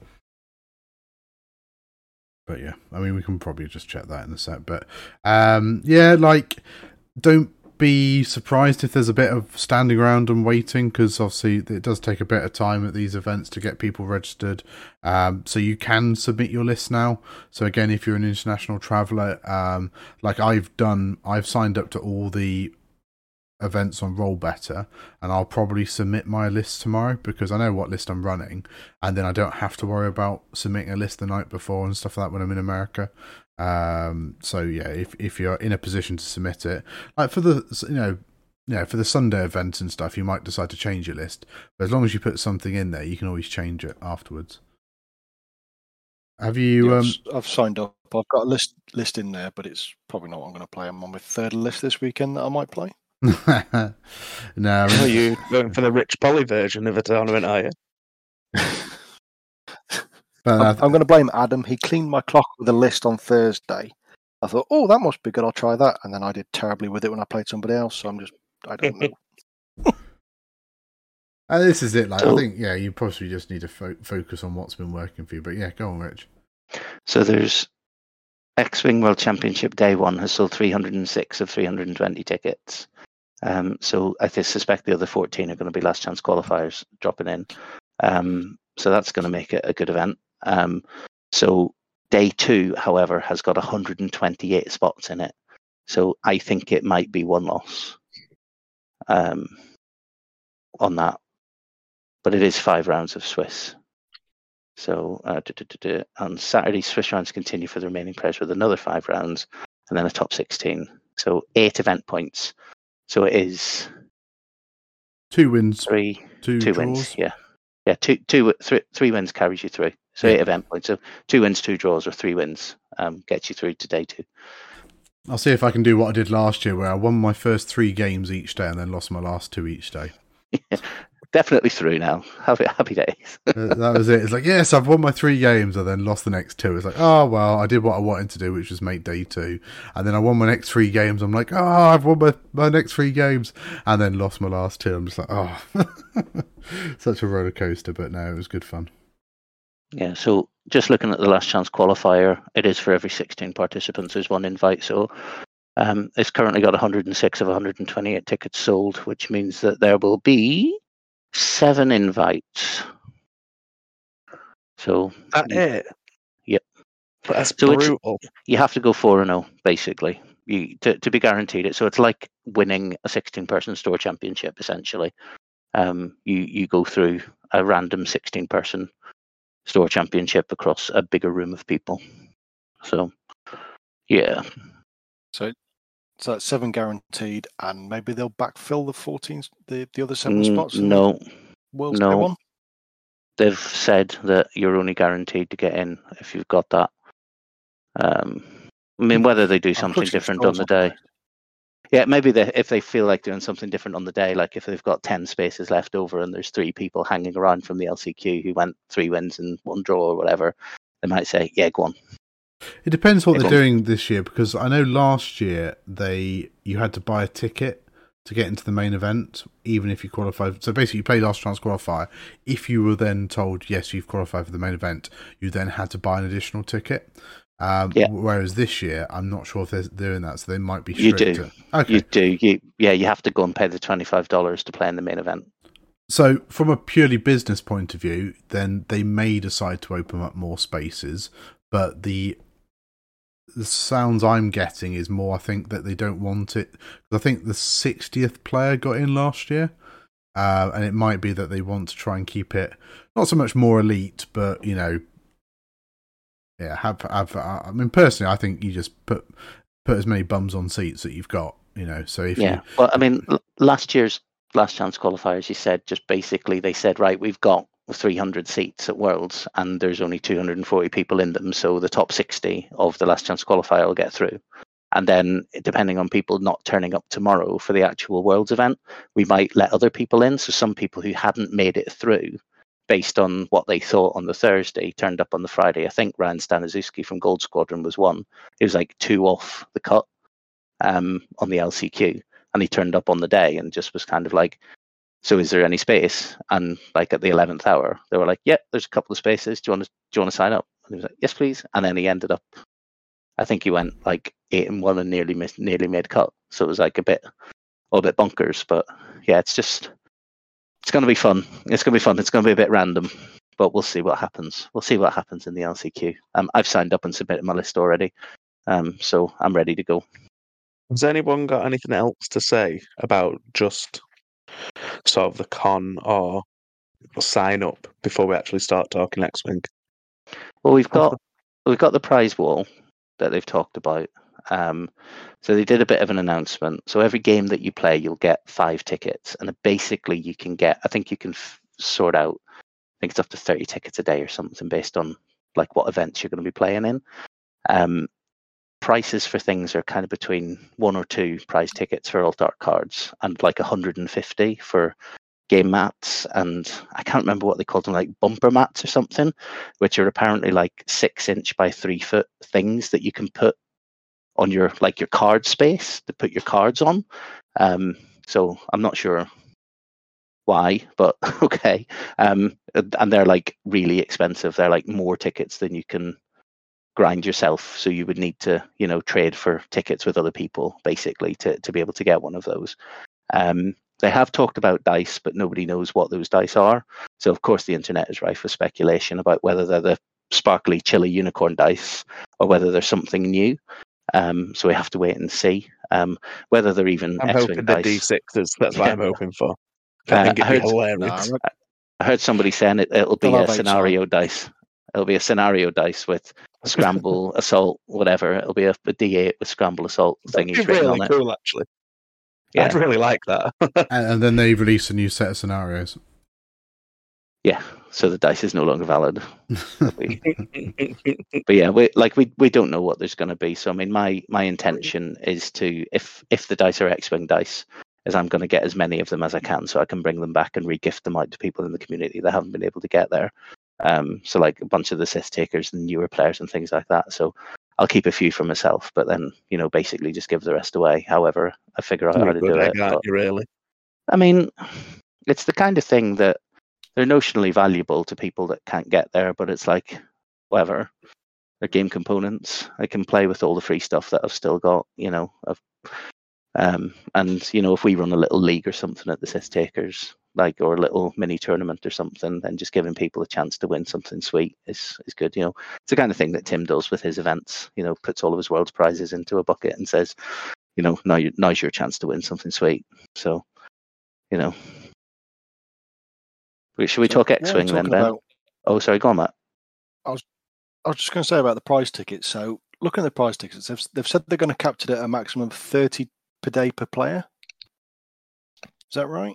But yeah, I mean, we can probably just check that in a sec. But um, yeah, like, don't be surprised if there's a bit of standing around and waiting, because obviously it does take a bit of time at these events to get people registered. Um, so you can submit your list now. So again, if you're an international traveller, um, like I've done, I've signed up to all the events on Roll Better, and I'll probably submit my list tomorrow because I know what list I'm running, and then I don't have to worry about submitting a list the night before and stuff like that when I'm in America. Um, so yeah, if if you're in a position to submit it, like for the you know, yeah, for the Sunday event and stuff, you might decide to change your list, but as long as you put something in there, you can always change it afterwards. Have you? Yeah, um I've, I've signed up. I've got a list list in there, but it's probably not what I'm going to play. I'm on my third list this weekend that I might play. No, Are you going for the Rich Polly version of a tournament, are you? but I'm, I, I'm going to blame Adam. He cleaned my clock with a list on Thursday. I thought, oh, that must be good. I'll try that. And then I did terribly with it when I played somebody else. So I'm just, I don't know. uh, this is it. Like So- I think, yeah, you possibly just need to fo- focus on what's been working for you. But yeah, go on, Rich. So there's X-Wing World Championship Day One has sold three hundred six of three hundred twenty tickets. Um, so I th- suspect the other fourteen are going to be last chance qualifiers dropping in. Um, so that's going to make it a good event. Um, so Day Two, however, has got one hundred twenty-eight spots in it. So I think it might be one loss um, on that. But it is five rounds of Swiss. So uh, duh, duh, duh, duh. on Saturday, Swiss rounds continue for the remaining players with another five rounds and then a top sixteen. So eight event points. So it is Two wins, three, two, two draws. wins. Yeah, yeah. Two, two, three, three wins carries you through. So Yeah. eight event points. So two wins, two draws, or three wins um, gets you through to day two. I'll see if I can do what I did last year, where I won my first three games each day and then lost my last two each day. Definitely through now. Happy, happy days. Uh, that was it. It's like, yes, I've won my three games and then lost the next two. It's like, oh, well, I did what I wanted to do, which was make day two. And then I won my next three games. I'm like, oh, I've won my, my next three games. And then lost my last two. I'm just like, oh, such a roller coaster. But no, it was good fun. Yeah, so just looking at the last chance qualifier, it is for every sixteen participants. There's one invite. So um, it's currently got one hundred six of one hundred twenty-eight tickets sold, which means that there will be seven invites. So That it? Yep. But that's So it's- brutal. you have to go four and zero basically. You to, to be guaranteed it. So it's like winning a sixteen person store championship essentially. Um, you you go through a random sixteen person store championship across a bigger room of people. So yeah, So, so that's seven guaranteed, and maybe they'll backfill the fourteen, the, the other seven Mm, spots. in the no, World's no. Day one. they've said that you're only guaranteed to get in if you've got that. Um, I mean, whether they do Oh, something Crux different on Control's the not day. bad. Yeah, maybe they, if they feel like doing something different on the day, like if they've got ten spaces left over and there's three people hanging around from the L C Q who went three wins and one draw or whatever, they might say, yeah, go on. It depends what It they're won't- doing this year, because I know last year they you had to buy a ticket to get into the main event, even if you qualified. So basically, you played last chance qualifier. If you were then told, yes, you've qualified for the main event, you then had to buy an additional ticket. Um, Yeah. Whereas this year, I'm not sure if they're doing that, so they might be You do. stricter. Okay. You do. You yeah. You have to go and pay the twenty-five dollars to play in the main event. So, from a purely business point of view, then they may decide to open up more spaces, but the, the sounds I'm getting is more, I think, that they don't want it. I think the sixtieth player got in last year, uh, and it might be that they want to try and keep it not so much more elite, but, you know, yeah, have, have I mean, personally, I think you just put put as many bums on seats that you've got, you know, so if Yeah. you... Well, I mean, l- last year's last chance qualifiers, you said, just basically they said, right, we've got three hundred seats at Worlds and there's only two hundred forty people in them, so the top sixty of the last chance qualifier will get through. And then depending on people not turning up tomorrow for the actual Worlds event, we might let other people in. So some people who hadn't made it through based on what they thought on the Thursday turned up on the Friday. I think Ryan Staniszewski from Gold Squadron was one. He was like two off the cut um, on the L C Q. And he turned up on the day and just was kind of like, so is there any space? And like at the eleventh hour, they were like, yeah, there's a couple of spaces. Do you want to, do you want to sign up? And he was like, yes, please. And then he ended up, I think he went like eight and one and nearly missed, nearly made cut. So it was like a bit, a little bit bonkers. But yeah, it's just, it's going to be fun. It's going to be fun. It's going to be a bit random, but we'll see what happens. We'll see what happens in the L C Q. Um, I've signed up and submitted my list already. Um, so I'm ready to go. Has anyone got anything else to say about just sort of the con or sign up before we actually start talking X-Wing? Well, we've got we've got the prize wall that they've talked about. Um, so they did a bit of an announcement. So every game that you play, you'll get five tickets, and basically you can get. I think you can f- sort out. I think it's up to thirty tickets a day or something based on like what events you're going to be playing in. Um, prices for things are kind of between one or two prize tickets for alt art cards and like one hundred fifty for game mats, and I can't remember what they called them, like bumper mats or something, which are apparently like six inch by three foot things that you can put on your like your card space to put your cards on. Um, so I'm not sure why, but okay. Um, and they're like really expensive. They're like more tickets than you can grind yourself, so you would need to, you know, trade for tickets with other people basically to to be able to get one of those. Um, they have talked about dice, but nobody knows what those dice are. So of course the internet is rife with speculation about whether they're the sparkly chili unicorn dice or whether they're something new. Um, so we have to wait and see. Um, whether they're even I'm X-Wing hoping the dice. D sixes. That's what Yeah. I'm hoping for. I Uh, think I it'd be heard- hilarious. No, I heard somebody saying it, it'll be They'll a have scenario dice. It'll be a scenario dice with scramble, assault, whatever. It'll be a, a D eight with scramble, assault That'd thingies be written really on it. cool, actually. Yeah. I'd really like that. And, and then they release a new set of scenarios. Yeah, so the dice is no longer valid. But yeah, we like we we don't know what there's going to be. So I mean, my my intention is to, if if the dice are X-Wing dice, is I'm going to get as many of them as I can, so I can bring them back and re-gift them out to people in the community that haven't been able to get there. Um, so like a bunch of the Sith takers and newer players and things like that. So I'll keep a few for myself, but then, you know, basically just give the rest away. However, I figure out You're how a to good do egg, it. aren't But, you, really? I mean, it's the kind of thing that they're notionally valuable to people that can't get there, but it's like, whatever. They're game components. I can play with all the free stuff that I've still got, you know. I've, um, and, you know, if we run a little league or something at the Sith Takers, like, or a little mini tournament or something, then just giving people a chance to win something sweet is, is good. You know, it's the kind of thing that Tim does with his events, you know, puts all of his world's prizes into a bucket and says, you know, now you, now's your chance to win something sweet. So, you know. Should we So, talk what I'm X-Wing then, talking Ben? about- Oh, sorry, go on, Matt. I was just going to say about the prize tickets. So, looking at the prize tickets, they've, they've said they're going to cap it at a maximum of thirty per day per player. Is that right?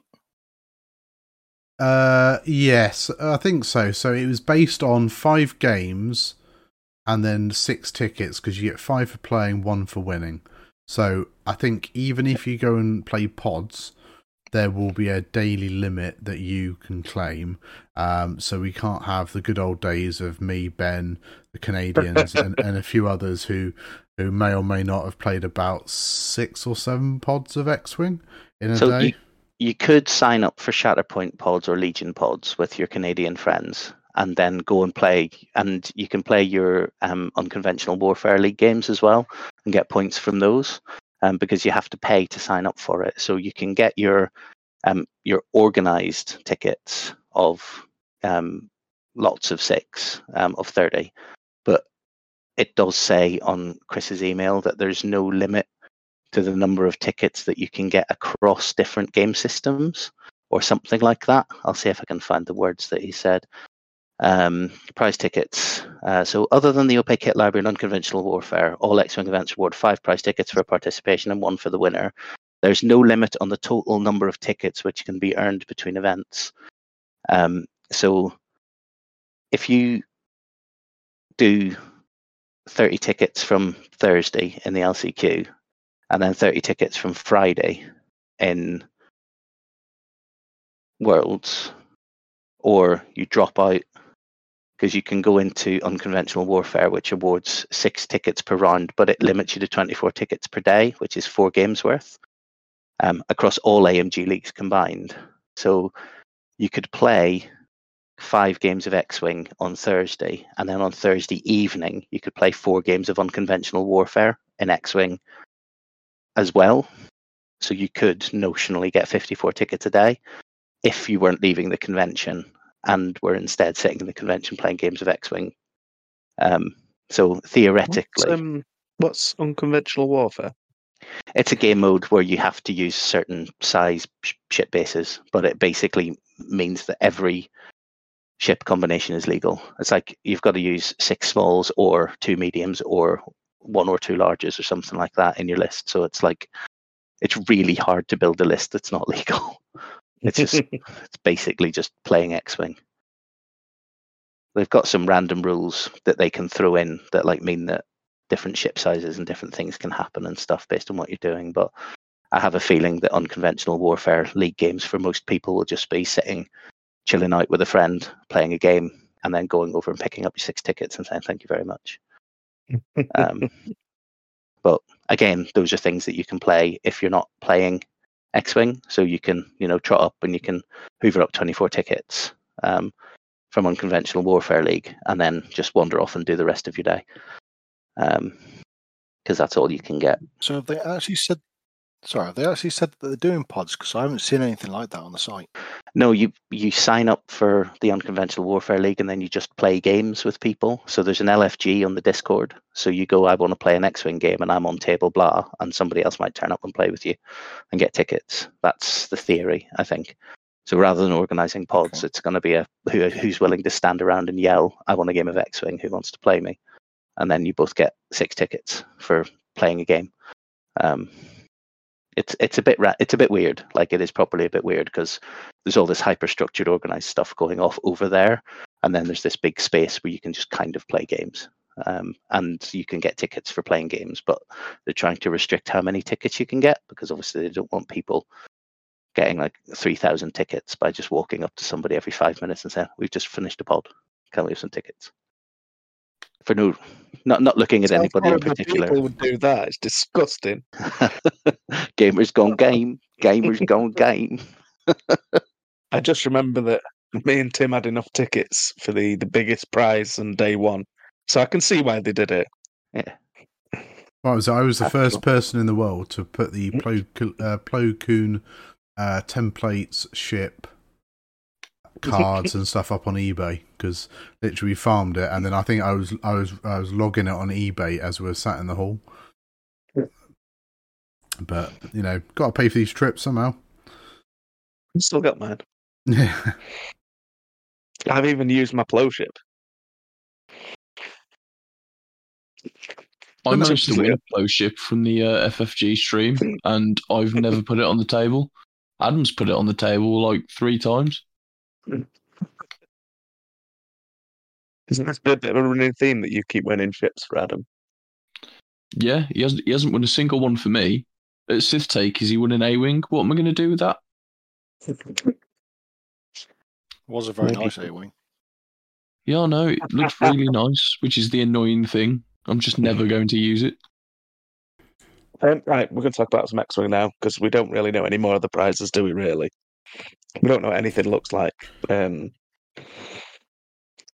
Uh, yes, I think so. So it was based on five games and then six tickets because you get five for playing, one for winning. So I think even if you go and play pods, there will be a daily limit that you can claim. Um, so we can't have the good old days of me, Ben, the Canadians, and, and a few others who who may or may not have played about six or seven pods of X-Wing in a So day. you, you could sign up for Shatterpoint pods or Legion pods with your Canadian friends, and then go and play. And you can play your um, Unconventional Warfare League games as well and get points from those, um, because you have to pay to sign up for it. So you can get your um, your organized tickets of um, lots of six, um, of thirty. But it does say on Chris's email that there's no limit to the number of tickets that you can get across different game systems or something like that. I'll see if I can find the words that he said. Um, prize tickets. Uh, so other than the opaque kit library and Unconventional Warfare, all X-Wing events reward five prize tickets for participation and one for the winner. There's no limit on the total number of tickets which can be earned between events. Um, so if you do thirty tickets from Thursday in the L C Q and then thirty tickets from Friday in Worlds, or you drop out, because you can go into Unconventional Warfare, which awards six tickets per round, but it limits you to twenty-four tickets per day, which is four games worth, um, across all A M G leagues combined. So you could play five games of X-Wing on Thursday, and then on Thursday evening, you could play four games of Unconventional Warfare in X-Wing as well. So you could notionally get fifty-four tickets a day if you weren't leaving the convention and were instead sitting in the convention playing games of X-Wing. Um, so theoretically, What's, um, what's Unconventional Warfare? it's a game mode where you have to use certain size sh- ship bases, but it basically means that every ship combination is legal. It's like you've got to use six smalls or two mediums or one or two larges or something like that in your list. So it's like, it's really hard to build a list that's not legal. It's just, it's basically just playing X-Wing. They've got some random rules that they can throw in that like mean that different ship sizes and different things can happen and stuff based on what you're doing. But I have a feeling that Unconventional Warfare League games for most people will just be sitting, chilling out with a friend, playing a game, and then going over and picking up your six tickets and saying thank you very much. um, but again, those are things that you can play if you're not playing X-Wing. So you can, you know, trot up and you can hoover up twenty-four tickets um, from Unconventional Warfare League, and then just wander off and do the rest of your day, because um, that's all you can get. So have they actually said? Sorry, have they actually said that they're doing pods? Because I haven't seen anything like that on the site. No, you you sign up for the Unconventional Warfare League and then you just play games with people. So there's an L F G on the Discord. So you go, I want to play an X-Wing game and I'm on table blah, and somebody else might turn up and play with you and get tickets. That's the theory, I think. So rather than organising pods, okay. It's going to be a who, who's willing to stand around and yell, I want a game of X-Wing, who wants to play me? And then you both get six tickets for playing a game. Um, It's it's a bit ra- it's a bit weird. Like it is probably a bit weird because there's all this hyper structured, organized stuff going off over there, and then there's this big space where you can just kind of play games, um, and you can get tickets for playing games. But they're trying to restrict how many tickets you can get because obviously they don't want people getting like three thousand tickets by just walking up to somebody every five minutes and saying, "We've just finished a pod. Can we have some tickets?" For no, not not looking at Sounds anybody in horrible. particular. People would do that. It's disgusting. Gamers gone game. Gamers gone game. I just remember that me and Tim had enough tickets for the, the biggest prize on day one, so I can see why they did it. Yeah. Well, I was I was the first person in the world to put the Plo, uh, Plo Koon uh, templates, ship, cards and stuff up on eBay because literally farmed it, and then I think I was I was I was logging it on eBay as we were sat in the hall. But you know, got to pay for these trips somehow. Still got mine. Yeah, I've even used my Plo ship. I managed to win a Plo ship from the uh, F F G stream, and I've never put it on the table. Adam's put it on the table like three times. Isn't that a bit of a running theme that you keep winning ships for Adam? Yeah, he hasn't. He hasn't won a single one for me. At Sith Take, is he won an A-wing? What am I going to do with that? It was a very nice A-wing. Yeah, I know. It looked really nice, which is the annoying thing. I'm just never going to use it. Um, right, we're going to talk about some X-Wing now, because we don't really know any more of the prizes, do we, really? We don't know what anything looks like. Um,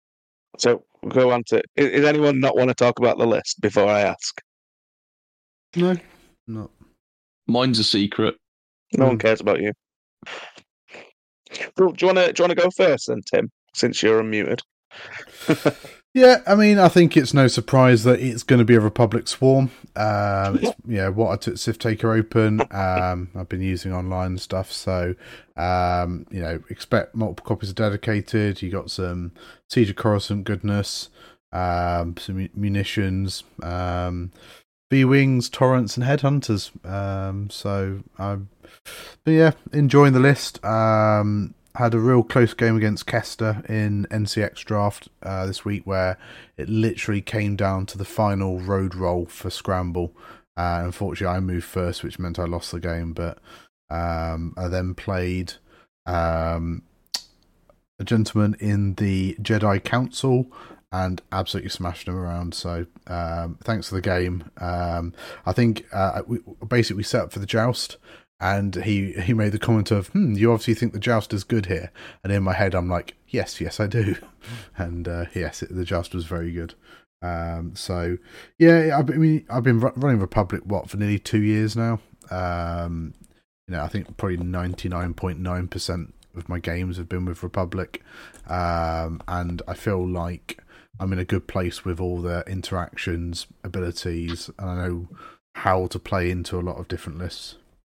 So we'll go on to. Is, is anyone not want to talk about the list before I ask? No, not. Mine's a secret. No Mm. one cares about you. Well, do you want to? Do you want to go first, then, Tim? Since you're unmuted. Yeah, I mean, I think it's no surprise that it's going to be a Republic Swarm. Um, it's, yeah, what I took Civ Taker Open. Um, I've been using online and stuff, so um, you know, expect multiple copies of Dedicated. You got some Siege of Coruscant goodness, um, some munitions, um, V-wings, torrents, and headhunters. Um, so I'm, but yeah, enjoying the list. Um, had a real close game against Kester in N C X draft uh, this week, where it literally came down to the final road roll for Scramble. Uh, unfortunately, I moved first, which meant I lost the game. But um, I then played um, a gentleman in the Jedi Council and absolutely smashed him around. So um, thanks for the game. Um, I think uh, we basically we set up for the joust. And he, he made the comment of, hmm, you obviously think the joust is good here. And in my head, I'm like, yes, yes, I do. And uh, yes, it, the joust was very good. Um, so, yeah, I, I mean, I've been running Republic, what, for nearly two years now. Um, you know, I think probably ninety-nine point nine percent of my games have been with Republic. Um, and I feel like I'm in a good place with all the interactions, abilities, and I know how to play into a lot of different lists.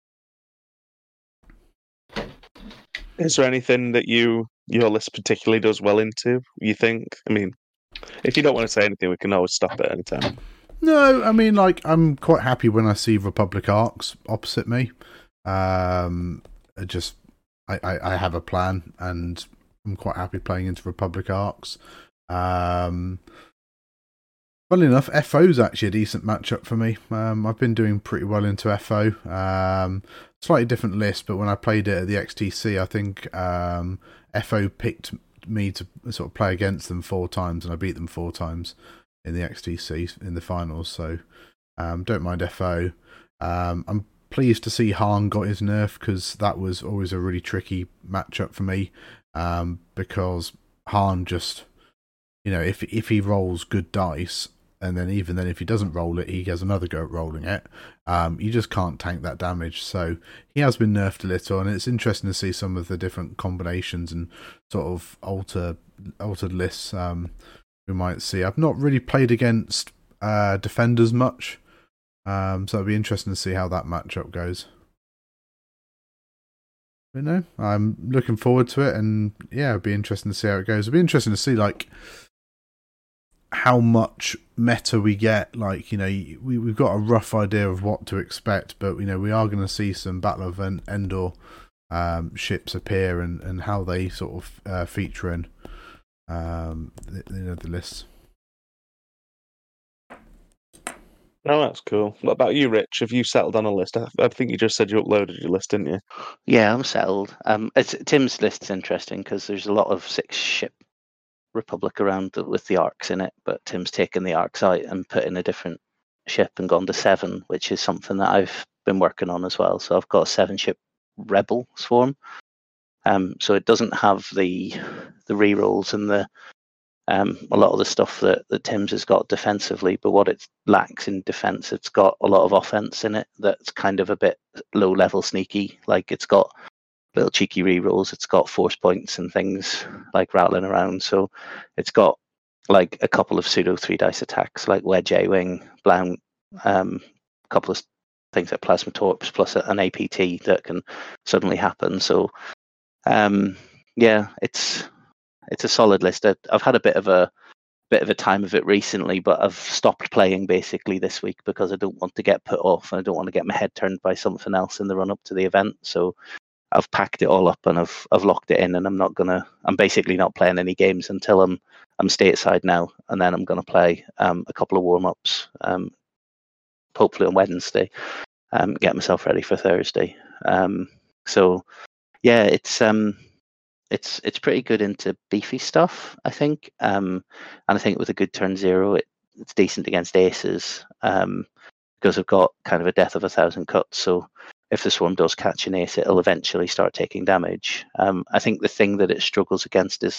Is there anything that you your list particularly does well into, you think? I mean, if you don't want to say anything, we can always stop at any time. No, I mean, like, I'm quite happy when I see Republic Arcs opposite me. Um, I just, I, I, I have a plan, and I'm quite happy playing into Republic Arcs. Um, funnily enough, F O's actually a decent matchup for me. Um, I've been doing pretty well into F O. Um, slightly different list, but when I played it at the X T C, I think um, F O picked me to sort of play against them four times, and I beat them four times in the X T C in the finals. So um, don't mind F O. Um, I'm pleased to see Han got his nerf, because that was always a really tricky matchup for me. Um, because Han just, you know, if if he rolls good dice, and then even then if he doesn't roll it, he has another go at rolling it. Um, you just can't tank that damage. So he has been nerfed a little, and it's interesting to see some of the different combinations and sort of alter altered lists um, we might see. I've not really played against uh, defenders much, um, so it'll be interesting to see how that matchup goes. But no, I'm looking forward to it, and yeah, it'll be interesting to see how it goes. It'll be interesting to see, like, how much meta we get. Like, you know, we, we've got a rough idea of what to expect, but, you know, we are going to see some Battle of Endor um, ships appear, and, and how they sort of uh, feature in um, the, you know, the lists. Oh, that's cool. What about you, Rich? Have you settled on a list? I, I think you just said you uploaded your list, didn't you? Yeah, I'm settled. Um, it's, Tim's list's interesting because there's a lot of six ship Republic around with the arcs in it, but Tim's taken the arcs out and put in a different ship and gone to seven, which is something that I've been working on as well. So I've got a seven ship Rebel swarm. Um, so it doesn't have the the rerolls and the um, a lot of the stuff that, that Tim's has got defensively, but what it lacks in defense, it's got a lot of offense in it that's kind of a bit low level sneaky. Like, it's got little cheeky rerolls, it's got force points and things like rattling around. So it's got like a couple of pseudo three dice attacks like Wedge A-Wing, Blount, um, a couple of things like Plasma Torps, plus an A P T that can suddenly happen. So um, yeah, it's it's a solid list. I've had a bit of a bit of a time of it recently, but I've stopped playing basically this week because I don't want to get put off, and I don't want to get my head turned by something else in the run up to the event. So I've packed it all up and I've I've locked it in, and I'm not gonna. I'm basically not playing any games until I'm I'm stateside now, and then I'm gonna play um, a couple of warm ups, um, hopefully on Wednesday, um, get myself ready for Thursday. Um, so yeah, it's um, it's it's pretty good into beefy stuff, I think, um, and I think with a good turn zero, it, it's decent against aces um, because I've got kind of a death of a thousand cuts. So if the swarm does catch an ace, it'll eventually start taking damage. Um, I think the thing that it struggles against is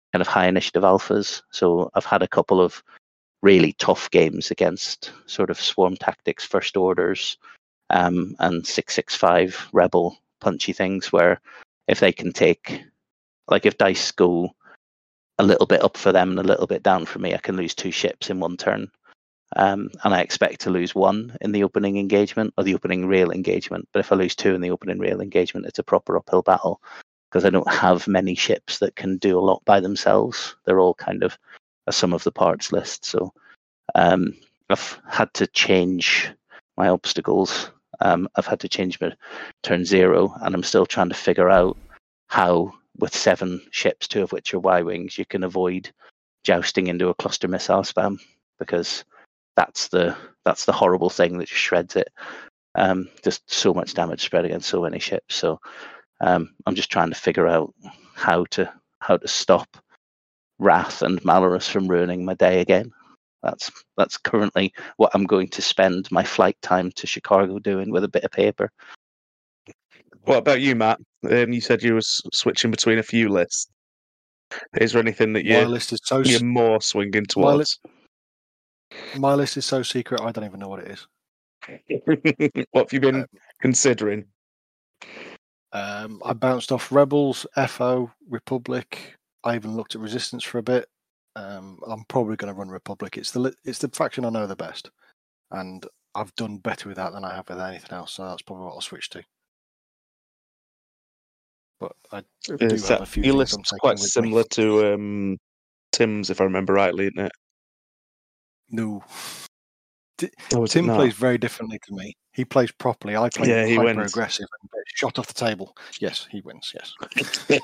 kind of high initiative alphas. So I've had a couple of really tough games against sort of Swarm Tactics First Orders um, and six six five Rebel punchy things where if they can take, like if dice go a little bit up for them and a little bit down for me, I can lose two ships in one turn. Um, and I expect to lose one in the opening engagement or the opening rail engagement. But if I lose two in the opening rail engagement, it's a proper uphill battle because I don't have many ships that can do a lot by themselves. They're all kind of a sum of the parts list. So um, I've had to change my obstacles. Um, I've had to change my turn zero, and I'm still trying to figure out how, with seven ships, two of which are Y-wings, you can avoid jousting into a cluster missile spam, because that's the that's the horrible thing that just shreds it. Um, just so much damage spread against so many ships. So um, I'm just trying to figure out how to how to stop Wrath and Malorus from ruining my day again. That's that's currently what I'm going to spend my flight time to Chicago doing with a bit of paper. What about you, Matt? Um, you said you were switching between a few lists. Is there anything that My you're, list is so you're more swinging my, li- towards? my list is so secret. I don't even know what it is. What have you been Um, considering? Um, I bounced off Rebels, F O, Republic. I even looked at Resistance for a bit. Um, I'm probably going to run Republic. It's the li- it's the faction I know the best, and I've done better with that than I have with anything else. So that's probably what I'll switch to. But I do Is have that, a few your things I'm list's taking quite with me. similar to um, Tim's, if I remember rightly, isn't it? No, T- Oh, is it Tim not? plays very differently to me. He plays properly. I play Yeah, he hyper wins. aggressive and get shot off the table. Yes, he wins. Yes.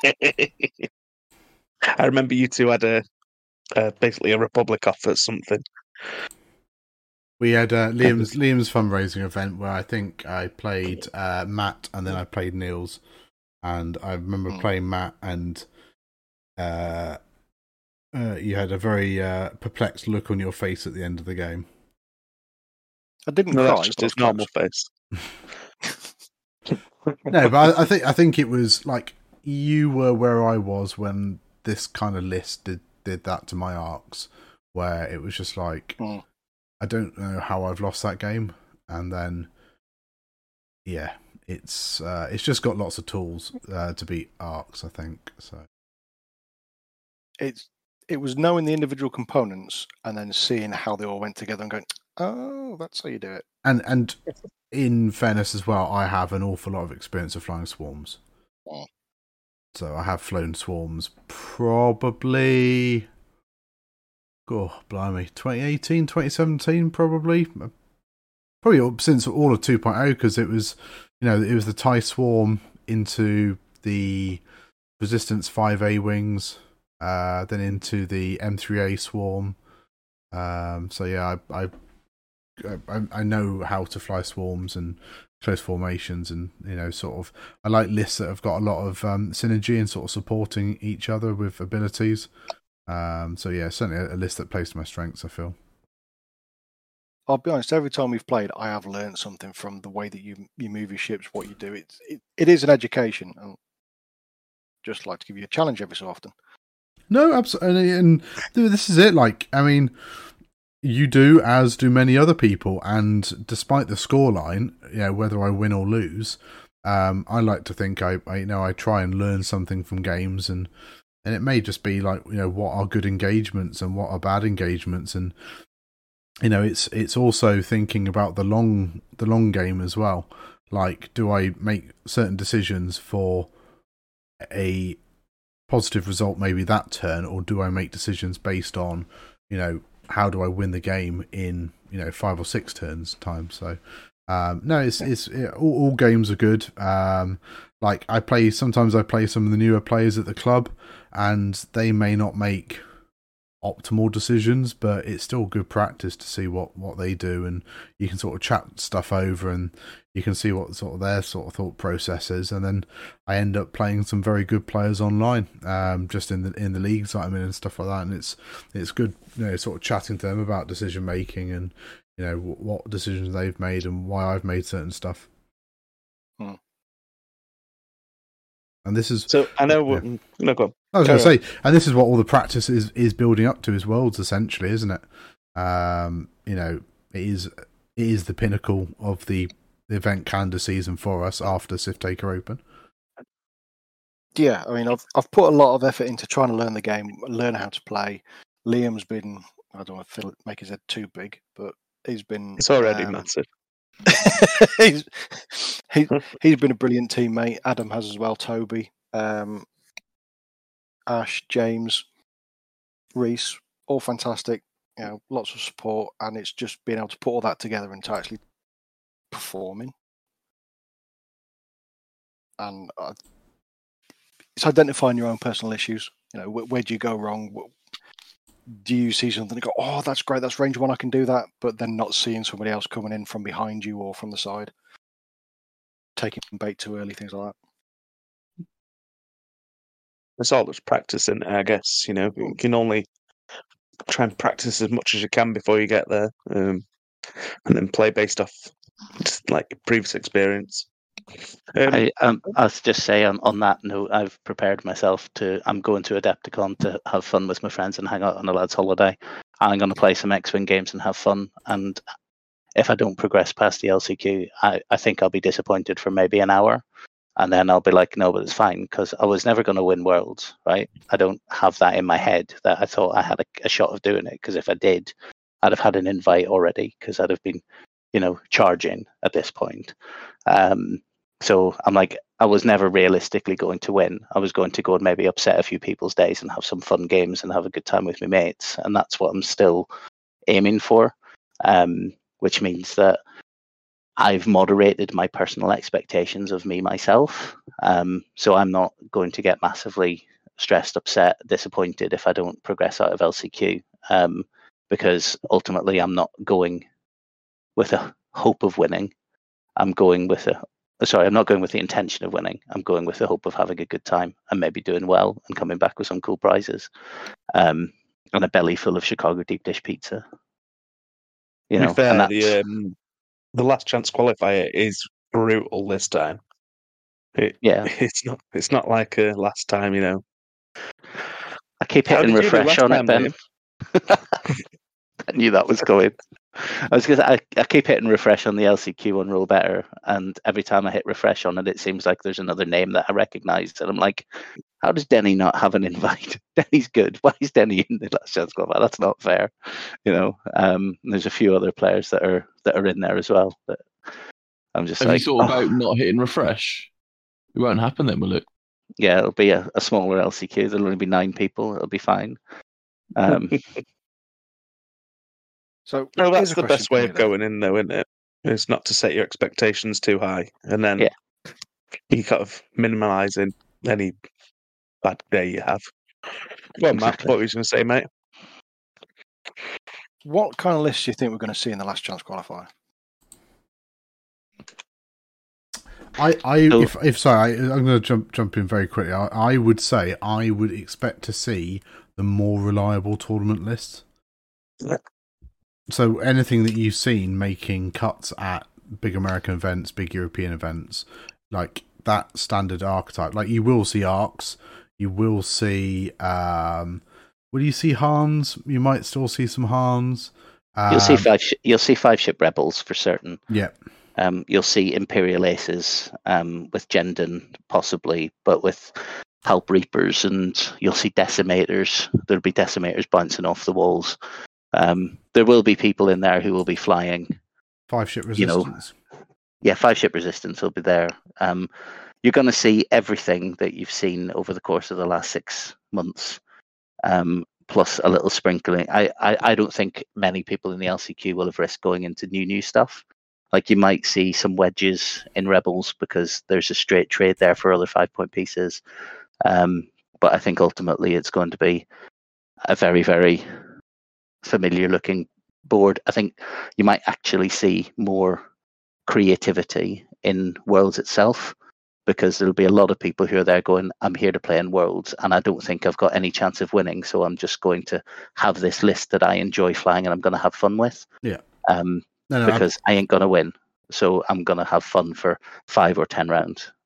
I remember you two had a uh, basically a Republic offer at something. We had uh, Liam's Liam's fundraising event where I think I played uh, Matt and then I played Niels, and I remember Mm. playing Matt and uh, uh, you had a very uh, perplexed look on your face at the end of the game. I didn't No, cry. that's just but I was his normal close. face. No, but I, I think I think it was like you were where I was when this kind of list did did that to my arcs, where it was just like Mm. I don't know how I've lost that game, and then yeah, it's uh, it's just got lots of tools uh, to beat arcs, I think. So It's it was knowing the individual components and then seeing how they all went together and going, oh, that's how you do it. and and in fairness as well, I have an awful lot of experience of flying swarms. Mm. So I have flown swarms probably, oh, blimey, twenty eighteen, twenty seventeen, probably. Probably since all of two point oh, because it was, you know, it was the TIE Swarm into the Resistance five A wings, uh, then into the M three A Swarm. Um, so yeah, I, I I I know how to fly swarms and close formations, and you know, sort of, I like lists that have got a lot of um, synergy and sort of supporting each other with abilities. Um, so yeah, certainly a, a list that plays to my strengths, I feel. I'll be honest, every time we've played, I have learned something from the way that you you move your ships, what you do. It's, it, it is an education, and just like to give you a challenge every so often. No, absolutely, and this is it. Like, I mean, you do, as do many other people, and despite the scoreline, you know, whether I win or lose, um, I like to think I, I, you know, I try and learn something from games, and and it may just be like, you know, what are good engagements and what are bad engagements, and you know, it's it's also thinking about the long the long game as well. Like, do I make certain decisions for a positive result maybe that turn, or do I make decisions based on, you know, how do I win the game in, you know, five or six turns time? So um no, it's it's it, all, all games are good. Um like I play sometimes I play some of the newer players at the club, and they may not make optimal decisions, but it's still good practice to see what what they do, and you can sort of chat stuff over, and you can see what sort of their sort of thought process is, and then I end up playing some very good players online, um, just in the in the leagues that I'm in and stuff like that, and it's it's good, you know, sort of chatting to them about decision making and, you know, w- what decisions they've made and why I've made certain stuff. Hmm. And this is So I know. Yeah. Yeah. No, go on. I was Carry going to say, and this is what all the practice is, is building up to, is Worlds, essentially, isn't it? Um, you know, it is it is the pinnacle of the, the event calendar season for us after Civ Taker Open. Yeah, I mean, I've I've put a lot of effort into trying to learn the game, learn how to play. Liam's been, I don't want to feel, make his head too big, but he's been. It's already um, massive. he's he, he's been a brilliant teammate. Adam has as well. Toby, um, Ash, James, Reese, all fantastic. You know, lots of support, and it's just being able to put all that together and to actually performing. And uh, it's identifying your own personal issues. You know, where, where do you go wrong? Do you see something and go, "Oh, that's great, that's range one, I can do that," but then not seeing somebody else coming in from behind you or from the side, taking bait too early, things like that. It's all just practicing, I guess. You know, you can only try and practice as much as you can before you get there, um, and then play based off just like previous experience. Um, I um, I'll just say on, on that note, I've prepared myself to. I'm going to Adepticon to have fun with my friends and hang out on a lad's holiday. I'm going to play some X-Wing games and have fun. And if I don't progress past the L C Q, I, I think I'll be disappointed for maybe an hour, and then I'll be like, no, but it's fine because I was never going to win Worlds, right? I don't have that in my head that I thought I had a, a shot of doing it, because if I did, I'd have had an invite already because I'd have been, you know, charging at this point. Um, So I'm like, I was never realistically going to win. I was going to go and maybe upset a few people's days and have some fun games and have a good time with my mates. And that's what I'm still aiming for, um, which means that I've moderated my personal expectations of me myself. Um, so I'm not going to get massively stressed, upset, disappointed if I don't progress out of L C Q, um, because ultimately I'm not going with a hope of winning. I'm going with a Sorry, I'm not going with the intention of winning. I'm going with the hope of having a good time and maybe doing well and coming back with some cool prizes, um, and a belly full of Chicago deep dish pizza. You to know, be fair, and that's, the um, the last chance qualifier is brutal this time. It, yeah. it's not. It's not like uh, last time, you know. I keep How hitting did you do refresh last on it, time, Ben. I knew that was going. I was gonna, I, I keep hitting refresh on the L C Q on Roll Better, and every time I hit refresh on it, it seems like there's another name that I recognise, and I'm like, how does Denny not have an invite? Denny's good. Why is Denny in the last chance qualifier? That's not fair, you know. Um, there's a few other players that are that are in there as well. That I'm just Have like, you thought oh, about not hitting refresh? It won't happen then, will it? yeah, it'll be a, a smaller L C Q. There'll only be nine people. It'll be fine. Um, So No, here's that's a the question best for way me of then. going in, though, isn't it? It's not to set your expectations too high, and then Yeah. you kind of minimalising any bad day you have. Well, Exactly. Matt, what were you going to say, mate? What kind of list do you think we're going to see in the last chance qualifier? I, I So- if if sorry, I, I'm going to jump jump in very quickly. I, I would say I would expect to see the more reliable tournament list. Yeah. So anything that you've seen making cuts at big American events, big European events, like that standard archetype, like you will see arcs, you will see. Um, will you see Hans? You might still see some Hans. Um, You'll see five. Sh- you'll see five ship rebels for certain. Yeah. Um, you'll see Imperial Aces um, with Jendon possibly, but with Palp Reapers, and you'll see Decimators. There'll be Decimators bouncing off the walls. Um, there will be people in there who will be flying. Five ship You know, resistance. Yeah, five ship resistance will be there. Um, you're going to see everything that you've seen over the course of the last six months, um, plus a little sprinkling. I, I, I don't think many people in the L C Q will have risked going into new new stuff. Like you might see some wedges in Rebels because there's a straight trade there for other five point pieces. Um, but I think ultimately it's going to be a very, very familiar looking board. I think you might actually see more creativity in Worlds itself, because there'll be a lot of people who are there going, I'm here to play in Worlds and I don't think I've got any chance of winning, so I'm just going to have this list that I enjoy flying and I'm going to have fun with. Yeah. Um, No, no, because I ain't going to win, so I'm going to have fun for five or ten rounds.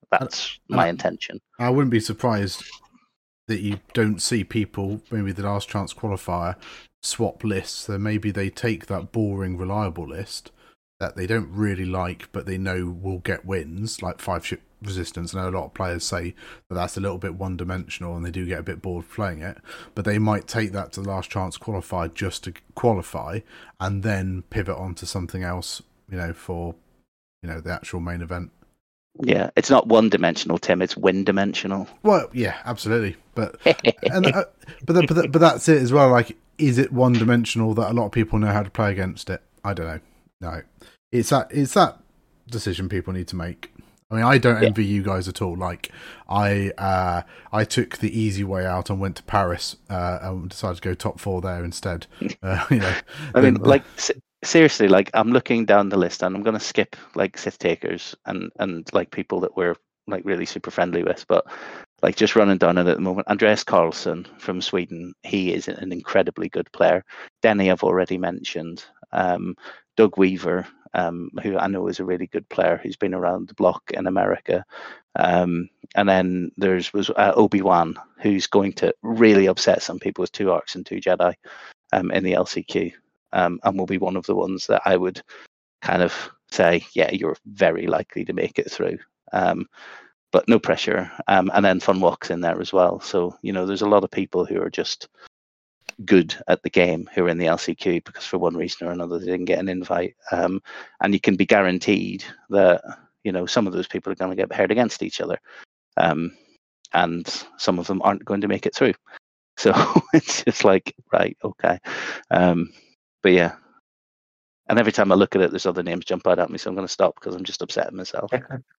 that's and my I, intention. I wouldn't be surprised that you don't see people, maybe the last chance qualifier, swap lists. So maybe they take that boring, reliable list that they don't really like, but they know will get wins, like five ship resistance. I know a lot of players say that that's a little bit one-dimensional and they do get a bit bored playing it, but they might take that to the last chance qualifier just to qualify and then pivot onto something else, you know, for, you know, the actual main event. Yeah, it's not one-dimensional, Tim. It's win-dimensional. Well, yeah, absolutely, but and uh, but the, but, the, but that's it as well. Like, is it one-dimensional that a lot of people know how to play against it? I don't know. No, it's that it's that decision people need to make. I mean, I don't envy yeah. you guys at all. Like, I uh, I took the easy way out and went to Paris uh, and decided to go top four there instead. Uh, you know, I mean, like. Seriously, like I'm looking down the list and I'm going to skip like Sith Takers and, and like people that we're like really super friendly with, but like just running down it at the moment. Andreas Carlson from Sweden, he is an incredibly good player. Denny, I've already mentioned. Um, Doug Weaver, um, who I know is a really good player who's been around the block in America. Um, and then there's was uh, Obi-Wan, who's going to really upset some people with two Arcs and two Jedi um, in the L C Q. Um, and will be one of the ones that I would kind of say, yeah, you're very likely to make it through. Um, but no pressure. Um, and then Funwalk's in there as well. So, you know, there's a lot of people who are just good at the game who are in the L C Q because for one reason or another they didn't get an invite. Um, and you can be guaranteed that, you know, some of those people are going to get paired against each other. Um, and some of them aren't going to make it through. So it's just like, right, okay. Um, But yeah, and every time I look at it, there's other names jump out at me, so I'm going to stop because I'm just upsetting myself.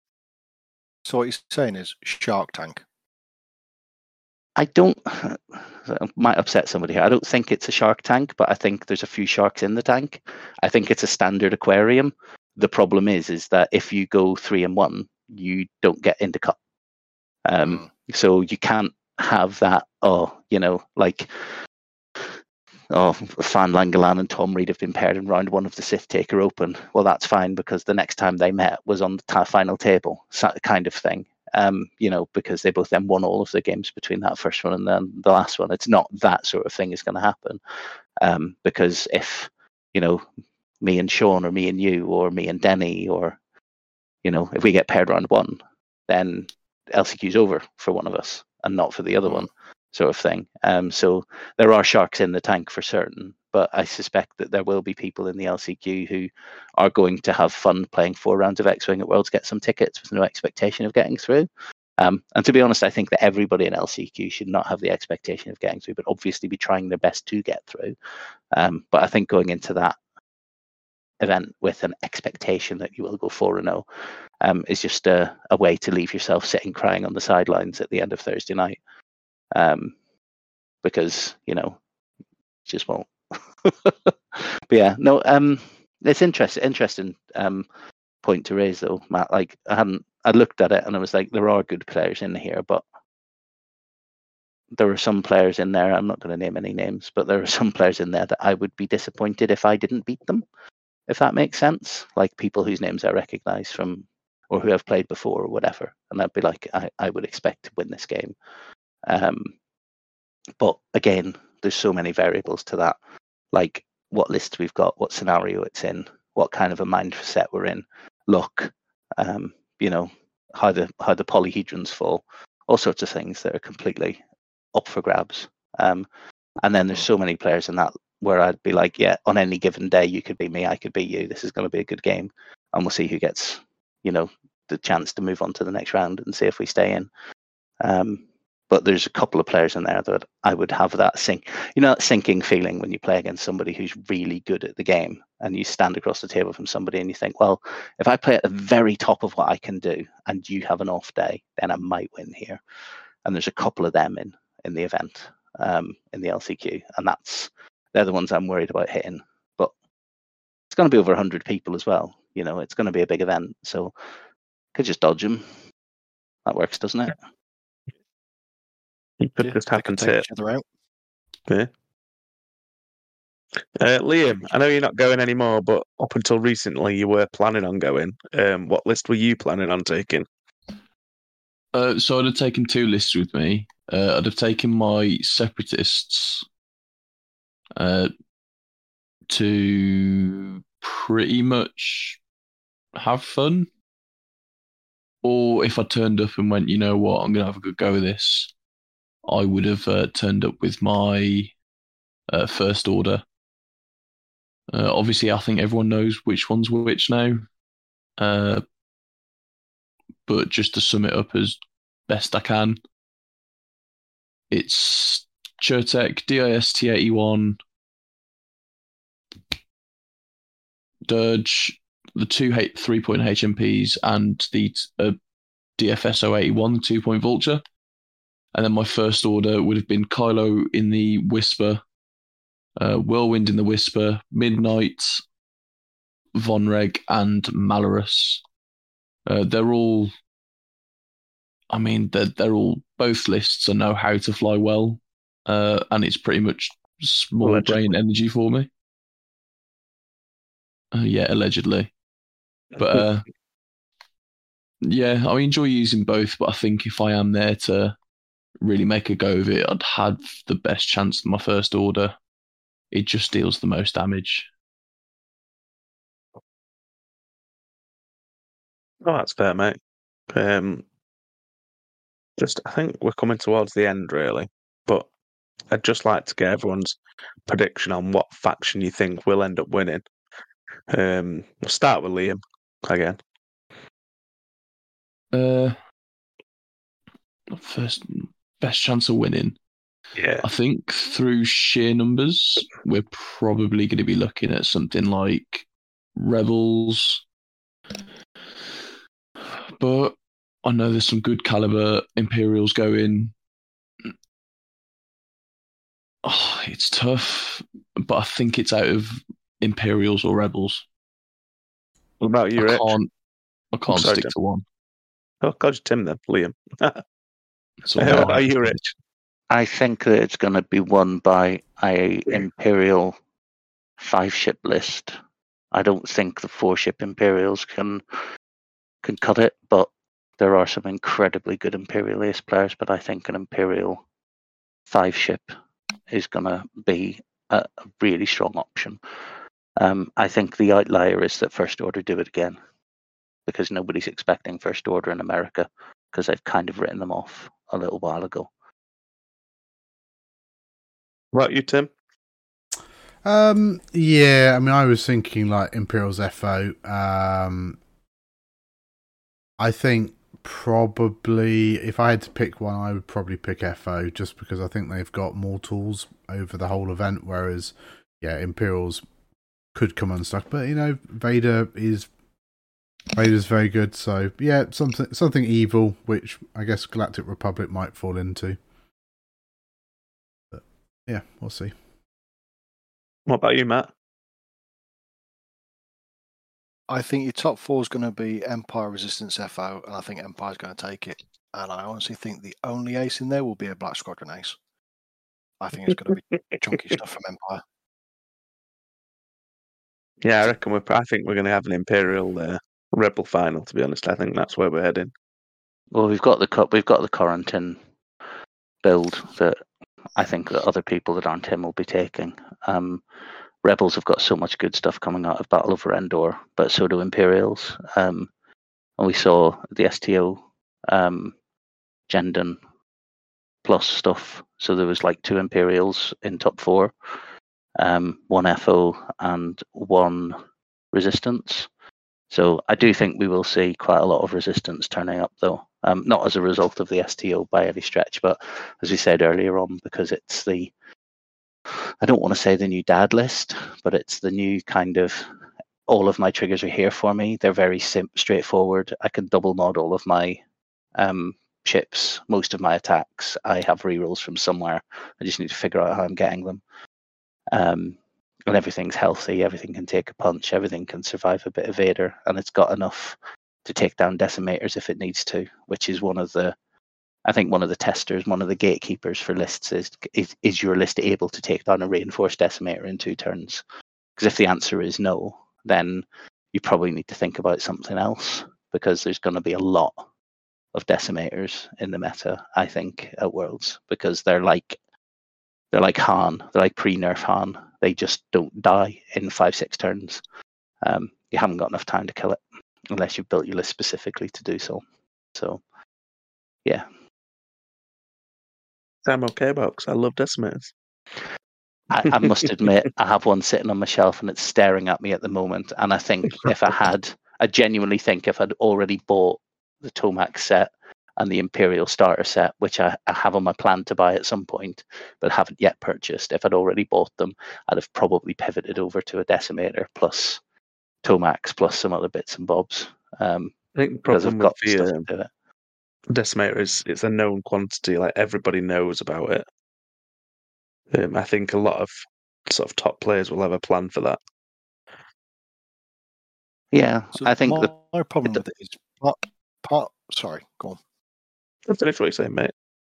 So what you're saying is Shark Tank? I don't, I might upset somebody here. I don't think it's a Shark Tank, but I think there's a few sharks in the tank. I think it's a standard aquarium. The problem is, is that if you go three and one, you don't get into cup. Um, mm. So you can't have that, oh, you know, like... Oh, Fan Langelan and Tom Reed have been paired in round one of the Sith Taker Open. Well, that's fine because the next time they met was on the ta- final table, kind of thing. Um, you know, because they both then won all of the games between that first one and then the last one. It's not that sort of thing is going to happen. Um, because if, you know, me and Sean or me and you or me and Denny or, you know, if we get paired round one, then L C Q's over for one of us and not for the other one. Sort of thing. Um, so there are sharks in the tank for certain, but I suspect that there will be people in the L C Q who are going to have fun playing four rounds of X-Wing at Worlds, get some tickets with no expectation of getting through. Um, and to be honest, I think that everybody in L C Q should not have the expectation of getting through, but obviously be trying their best to get through. Um, but I think going into that event with an expectation that you will go four and oh um, is just a, a way to leave yourself sitting crying on the sidelines at the end of Thursday night. Um, because you know, just won't. But yeah, no. Um, it's interesting. Interesting um point to raise though, Matt. Like I hadn't. I looked at it and I was like, there are good players in here, but there are some players in there. I'm not going to name any names, but there are some players in there that I would be disappointed if I didn't beat them. If that makes sense, like people whose names I recognise from or who have played before or whatever, and I'd be like, I, I would expect to win this game. Um, but again, there's so many variables to that, like what list we've got, what scenario it's in, what kind of a mindset we're in, luck, um, you know, how the how the polyhedrons fall, all sorts of things that are completely up for grabs. Um, and then there's so many players in that where I'd be like, yeah, on any given day, you could be me, I could be you. This is going to be a good game, and we'll see who gets, you know, the chance to move on to the next round and see if we stay in. Um, but there's a couple of players in there that I would have that sink, you know, that sinking feeling when you play against somebody who's really good at the game, and you stand across the table from somebody and you think, well, if I play at the very top of what I can do, and you have an off day, then I might win here. And there's a couple of them in in the event, um, in the L C Q, and that's they're the ones I'm worried about hitting. But it's going to be over one hundred people as well. You know, it's going to be a big event, so could just dodge them. That works, doesn't it? You could yeah, just happen to to each other out. Yeah. Uh, Liam, I know you're not going anymore, but up until recently you were planning on going. Um, what list were you planning on taking? Uh, so I'd have taken two lists with me. Uh, I'd have taken my separatists uh, to pretty much have fun. Or if I turned up and went, you know what, I'm going to have a good go with this, I would have uh, turned up with my uh, first order. Uh, obviously, I think everyone knows which one's which now. Uh, but just to sum it up as best I can, it's Chertek, D I S T eighty-one, Dirge, the two three-point H M Ps, and the uh, D F S zero eighty-one, the two-point Vulture. And then my first order would have been Kylo in the Whisper, uh, Whirlwind in the Whisper, Midnight, Vonreg, and Malorus. Uh, they're all, I mean, they're, they're all, both lists I know how to fly well, uh, and it's pretty much small Allegedly. brain energy for me. Uh, yeah, allegedly. But uh, yeah, I enjoy using both, but I think if I am there to really make a go of it, I'd have the best chance of my first order. It just deals the most damage. Oh, that's fair, mate. Um, just, I think we're coming towards the end, really. But I'd just like to get everyone's prediction on what faction you think will end up winning. Um, we'll start with Liam again. Uh, first, best chance of winning. Yeah. I think through sheer numbers, we're probably going to be looking at something like Rebels. But I know there's some good caliber Imperials going. Oh, it's tough, but I think it's out of Imperials or Rebels. What about you, I Rich? can't. I can't sorry, stick Tim. to one. Oh, God, Tim then, Liam. So How are you, Rich? I think that it's going to be won by a Imperial five ship list. I don't think the four ship Imperials can can cut it, but there are some incredibly good Imperial ace players. But I think an Imperial five ship is going to be a, a really strong option. Um, I think the outlier is that First Order do it again, because nobody's expecting First Order in America, because they've kind of written them off a little while ago. What about you, Tim? Um, yeah, I mean, I was thinking like Imperial's F O. Um, I think probably if I had to pick one, I would probably pick F O, just because I think they've got more tools over the whole event, whereas, yeah, Imperials could come unstuck. But, you know, Vader is Vader's very good, so yeah, something something evil, which I guess Galactic Republic might fall into. But yeah, we'll see. What about you, Matt? I think your top four is going to be Empire, Resistance, F O, and I think Empire's going to take it. And I honestly think the only ace in there will be a Black Squadron ace. I think it's going to be chunky stuff from Empire. Yeah, I reckon we're. I think we're going to have an Imperial uh, Rebel final. To be honest, I think that's where we're heading. Well, we've got the cup. We've got the Corranton build that I think that other people that aren't him will be taking. Um, Rebels have got so much good stuff coming out of Battle over Endor, but so do Imperials. Um, and we saw the S T O um, Jendon plus stuff. So there was like two Imperials in top four, um, one F O and one Resistance. So I do think we will see quite a lot of Resistance turning up, though. Um, not as a result of the S T O by any stretch, but as we said earlier on, because it's the, I don't want to say the new dad list, but it's the new kind of, all of my triggers are here for me. They're very sim- straightforward. I can double mod all of my um, ships, most of my attacks. I have rerolls from somewhere. I just need to figure out how I'm getting them. Um, and everything's healthy. Everything can take a punch. Everything can survive a bit of Vader, and it's got enough to take down decimators if it needs to, which is one of the, I think one of the testers, one of the gatekeepers for lists is, is, is your list able to take down a reinforced decimator in two turns? Because if the answer is no, then you probably need to think about something else, because there's going to be a lot of decimators in the meta, I think, at Worlds, because they're like they're like Han, they're like pre-nerf Han. They just don't die in five, six turns. Um, you haven't got enough time to kill it unless you've built your list specifically to do so. So, yeah. I'm okay about because I love decimators. I, I must admit, I have one sitting on my shelf and it's staring at me at the moment. And I think if I had, I genuinely think if I'd already bought the Tomac set and the Imperial starter set, which I, I have on my plan to buy at some point, but haven't yet purchased, if I'd already bought them, I'd have probably pivoted over to a Decimator plus Tomacs plus some other bits and bobs. Um, I think the because I've problem got with stuff the to um, do it. decimator is it's a known quantity. Like everybody knows about it. Um, I think a lot of sort of top players will have a plan for that. Yeah, So I think my, the, my problem it- with it is part, part. Sorry, go on. That's what you're saying, mate.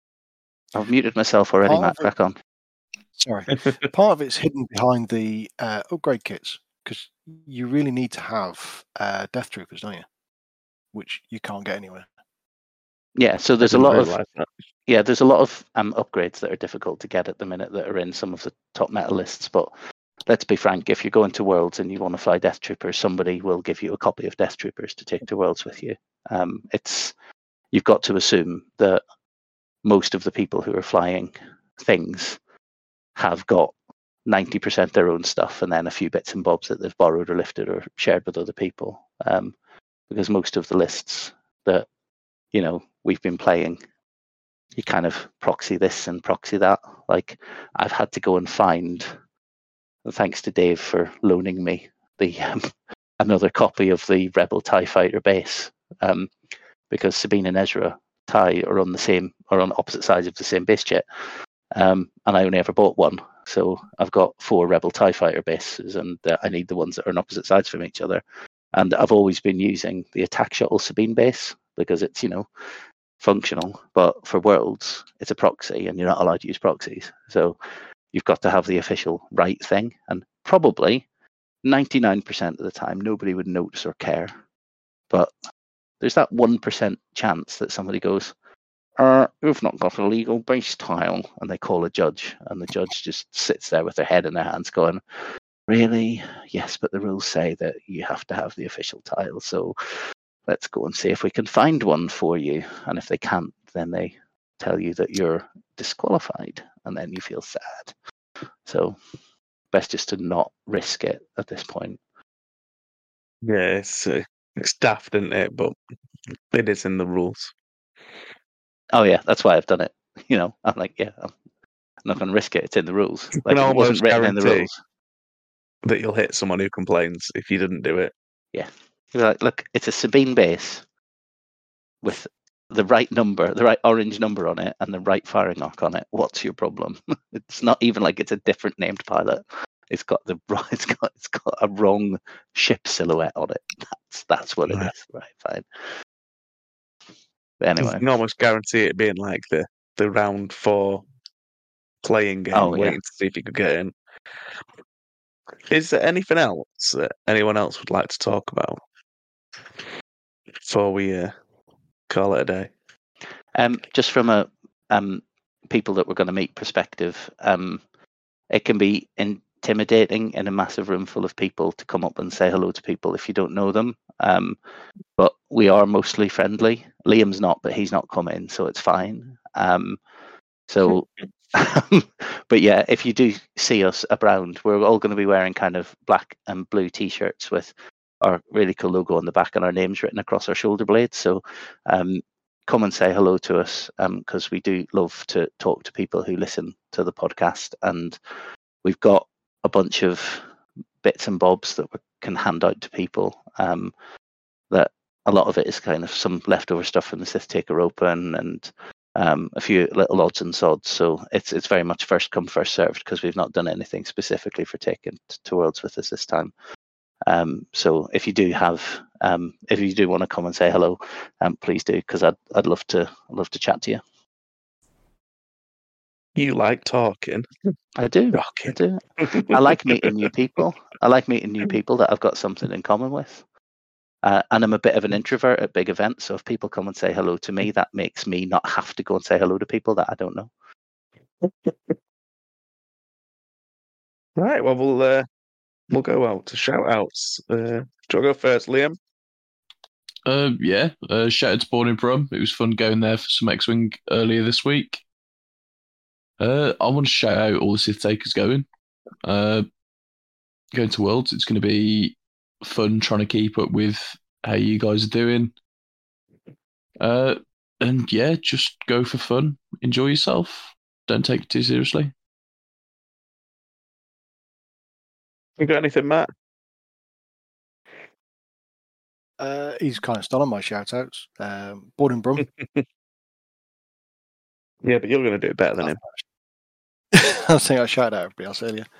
I've muted myself already, Part Matt. of it- Crack on. Sorry, part of it's hidden behind the uh, upgrade kits because you really need to have uh, Death Troopers, don't you? Which you can't get anywhere. Yeah, so there's I a didn't lot of realise that. yeah, there's a lot of um, upgrades that are difficult to get at the minute that are in some of the top meta lists. But let's be frank, if you're going to Worlds and you want to fly Death Troopers, somebody will give you a copy of Death Troopers to take to Worlds with you. Um, it's you've got to assume that most of the people who are flying things have got ninety percent their own stuff and then a few bits and bobs that they've borrowed or lifted or shared with other people. Um, because most of the lists that, you know, we've been playing, you kind of proxy this and proxy that. Like I've had to go and find, thanks to Dave for loaning me the um, another copy of the Rebel TIE Fighter base, um, because Sabine and Ezra TIE are on the same, are on opposite sides of the same base jet, um, and I only ever bought one. So I've got four Rebel TIE Fighter bases, and uh, I need the ones that are on opposite sides from each other. And I've always been using the Attack Shuttle Sabine base because it's, you know, functional, but for Worlds, it's a proxy and you're not allowed to use proxies. So you've got to have the official right thing. And probably ninety-nine percent of the time, nobody would notice or care. But there's that one percent chance that somebody goes, uh, you've not got a legal base tile. And they call a judge, and the judge just sits there with their head in their hands going, really? Yes, but the rules say that you have to have the official tile. So let's go and see if we can find one for you. And if they can't, then they tell you that you're disqualified, and then you feel sad. So best just to not risk it at this point. Yeah, it's, uh, it's daft, isn't it? But it is in the rules. Oh yeah, that's why I've done it. You know, I'm like, yeah, I'm not going to risk it. It's in the rules. You Like can if it wasn't almost written in the guarantee rules. that you'll hit someone who complains if you didn't do it. Yeah, you're like, look, it's a Sabine base with the right number, the right orange number on it, and the right firing arc on it. What's your problem? It's not even like it's a different named pilot. It's got the it's got it's got a wrong ship silhouette on it. That's that's what it Right. is. Right, fine. But anyway, You can almost guarantee it being like the, the round four playing game, Oh, yeah. waiting to see if you could get in. Is there anything else that anyone else would like to talk about before we uh, call it a day? um, just from a um people that we're going to meet perspective, um, it can be intimidating in a massive room full of people to come up and say hello to people if you don't know them. Um, but we are mostly friendly. Liam's not, but he's not coming, so it's fine. Um, so, but yeah, if you do see us around, we're all going to be wearing kind of black and blue t-shirts with our really cool logo on the back and our names written across our shoulder blades. So, um, come and say hello to us, because um, we do love to talk to people who listen to the podcast, and we've got a bunch of bits and bobs that we can hand out to people. Um, that a lot of it is kind of some leftover stuff from the Sith Taker Open and um, a few little odds and sods. So it's it's very much first come, first served, because we've not done anything specifically for taking to Worlds with us this time. Um, so if you do have, um, if you do want to come and say hello, um, please do, because I'd I'd love to love to chat to you. You like talking. I do. I Rocking. do. I like meeting new people. I like meeting new people that I've got something in common with. Uh, and I'm a bit of an introvert at big events, so if people come and say hello to me, that makes me not have to go and say hello to people that I don't know. Right, well, we'll uh, we'll go out to shout outs. Uh, do you want to go first, Liam? Uh, yeah, uh, shout out to Born in Brum. It was fun going there for some X-Wing earlier this week. Uh, I want to shout out all the Sith Takers going. Uh, going to Worlds, it's going to be fun trying to keep up with how you guys are doing. Uh, and yeah, just go for fun. Enjoy yourself. Don't take it too seriously. You got anything, Matt? Uh, he's kind of stolen my shout outs. Um, Born in Brum. Yeah, but you're going to do it better than him. I think I shouted out everybody else earlier.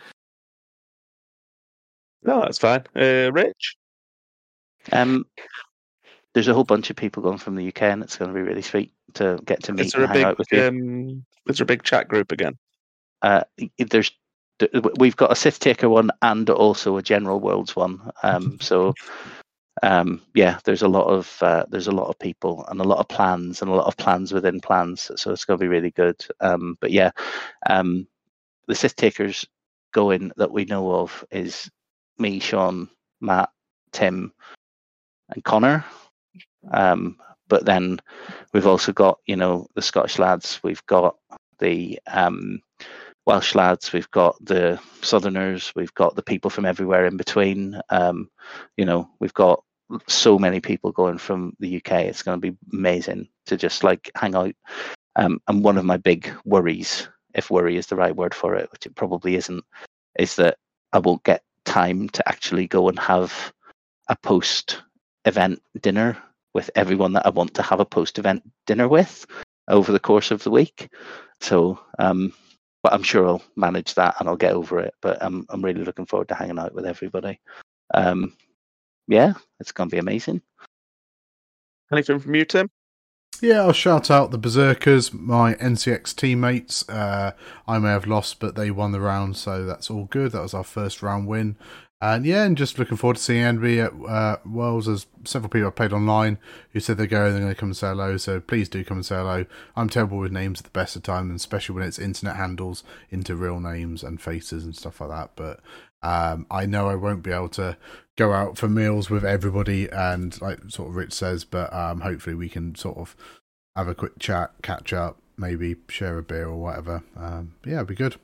No, that's fine. Uh, Rich? Um, there's a whole bunch of people going from the U K, and it's going to be really sweet to get to Is meet there and a hang big, out with you. um, is there a big chat group again? Uh, there's we've got a Sith Taker one and also a General Worlds one. Um, so um, yeah, there's a lot of uh, there's a lot of people and a lot of plans and a lot of plans within plans. So it's going to be really good. Um, but yeah, um, the Sith Takers going that we know of is me, Sean, Matt, Tim, and Connor. Um, but then we've also got, you know, the Scottish lads. We've got the um, Welsh lads. We've got the Southerners. We've got the people from everywhere in between. Um, you know, we've got so many people going from the U K. It's going to be amazing to just like hang out. Um, and one of my big worries, if worry is the right word for it, which it probably isn't, is that I won't get time to actually go and have a post-event dinner with everyone that I want to have a post-event dinner with over the course of the week. So, um, but I'm sure I'll manage that and I'll get over it. But I'm I'm really looking forward to hanging out with everybody. Um, yeah, it's going to be amazing. Anything from you, Tim? Yeah, I'll shout out the Berserkers, my N C X teammates. Uh, I may have lost, but they won the round, so that's all good. That was our first round win. And yeah, and just looking forward to seeing Andy at uh, Worlds. There's several people I've played online who said they're going, they're going to come and say hello, so please do come and say hello. I'm terrible with names at the best of times, especially when it's internet handles into real names and faces and stuff like that. But um, I know I won't be able to go out for meals with everybody, and like sort of Rich says, but um, hopefully we can sort of have a quick chat, catch up, maybe share a beer or whatever. Um, yeah, it'd be good.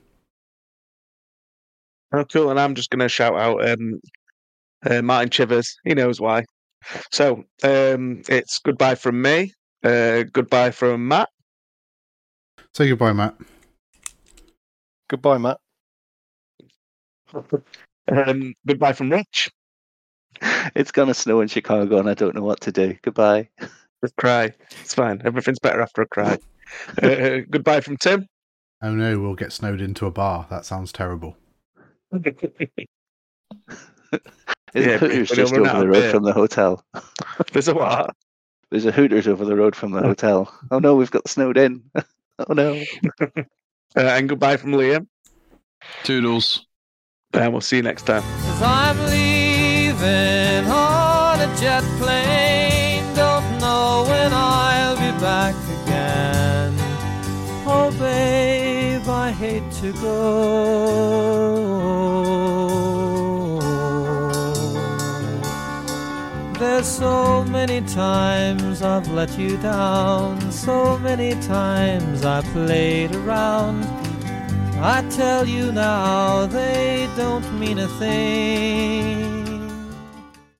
Oh, cool. And I'm just going to shout out um, uh, Martin Chivers. He knows why. So um, it's goodbye from me. Uh, goodbye from Matt. Say goodbye, Matt. Goodbye, Matt. um, goodbye from Rich. It's going to snow in Chicago and I don't know what to do. Goodbye. Just cry. It's fine. Everything's better after a cry. uh, goodbye from Tim. Oh no, we'll get snowed into a bar. That sounds terrible. There's Yeah, a Hooters but just we're over not the a road bit. from the hotel. There's a what? There's a Hooters over the road from the hotel. Oh no, we've got snowed in. Oh no. Uh, and goodbye from Liam. Toodles. And we'll see you next time. 'Cause I'm leaving on a jet plane. Don't know when I'll be back again. Oh babe, I hate to go. There's so many times I've let you down. So many times I played around. I tell you now, they don't mean a thing.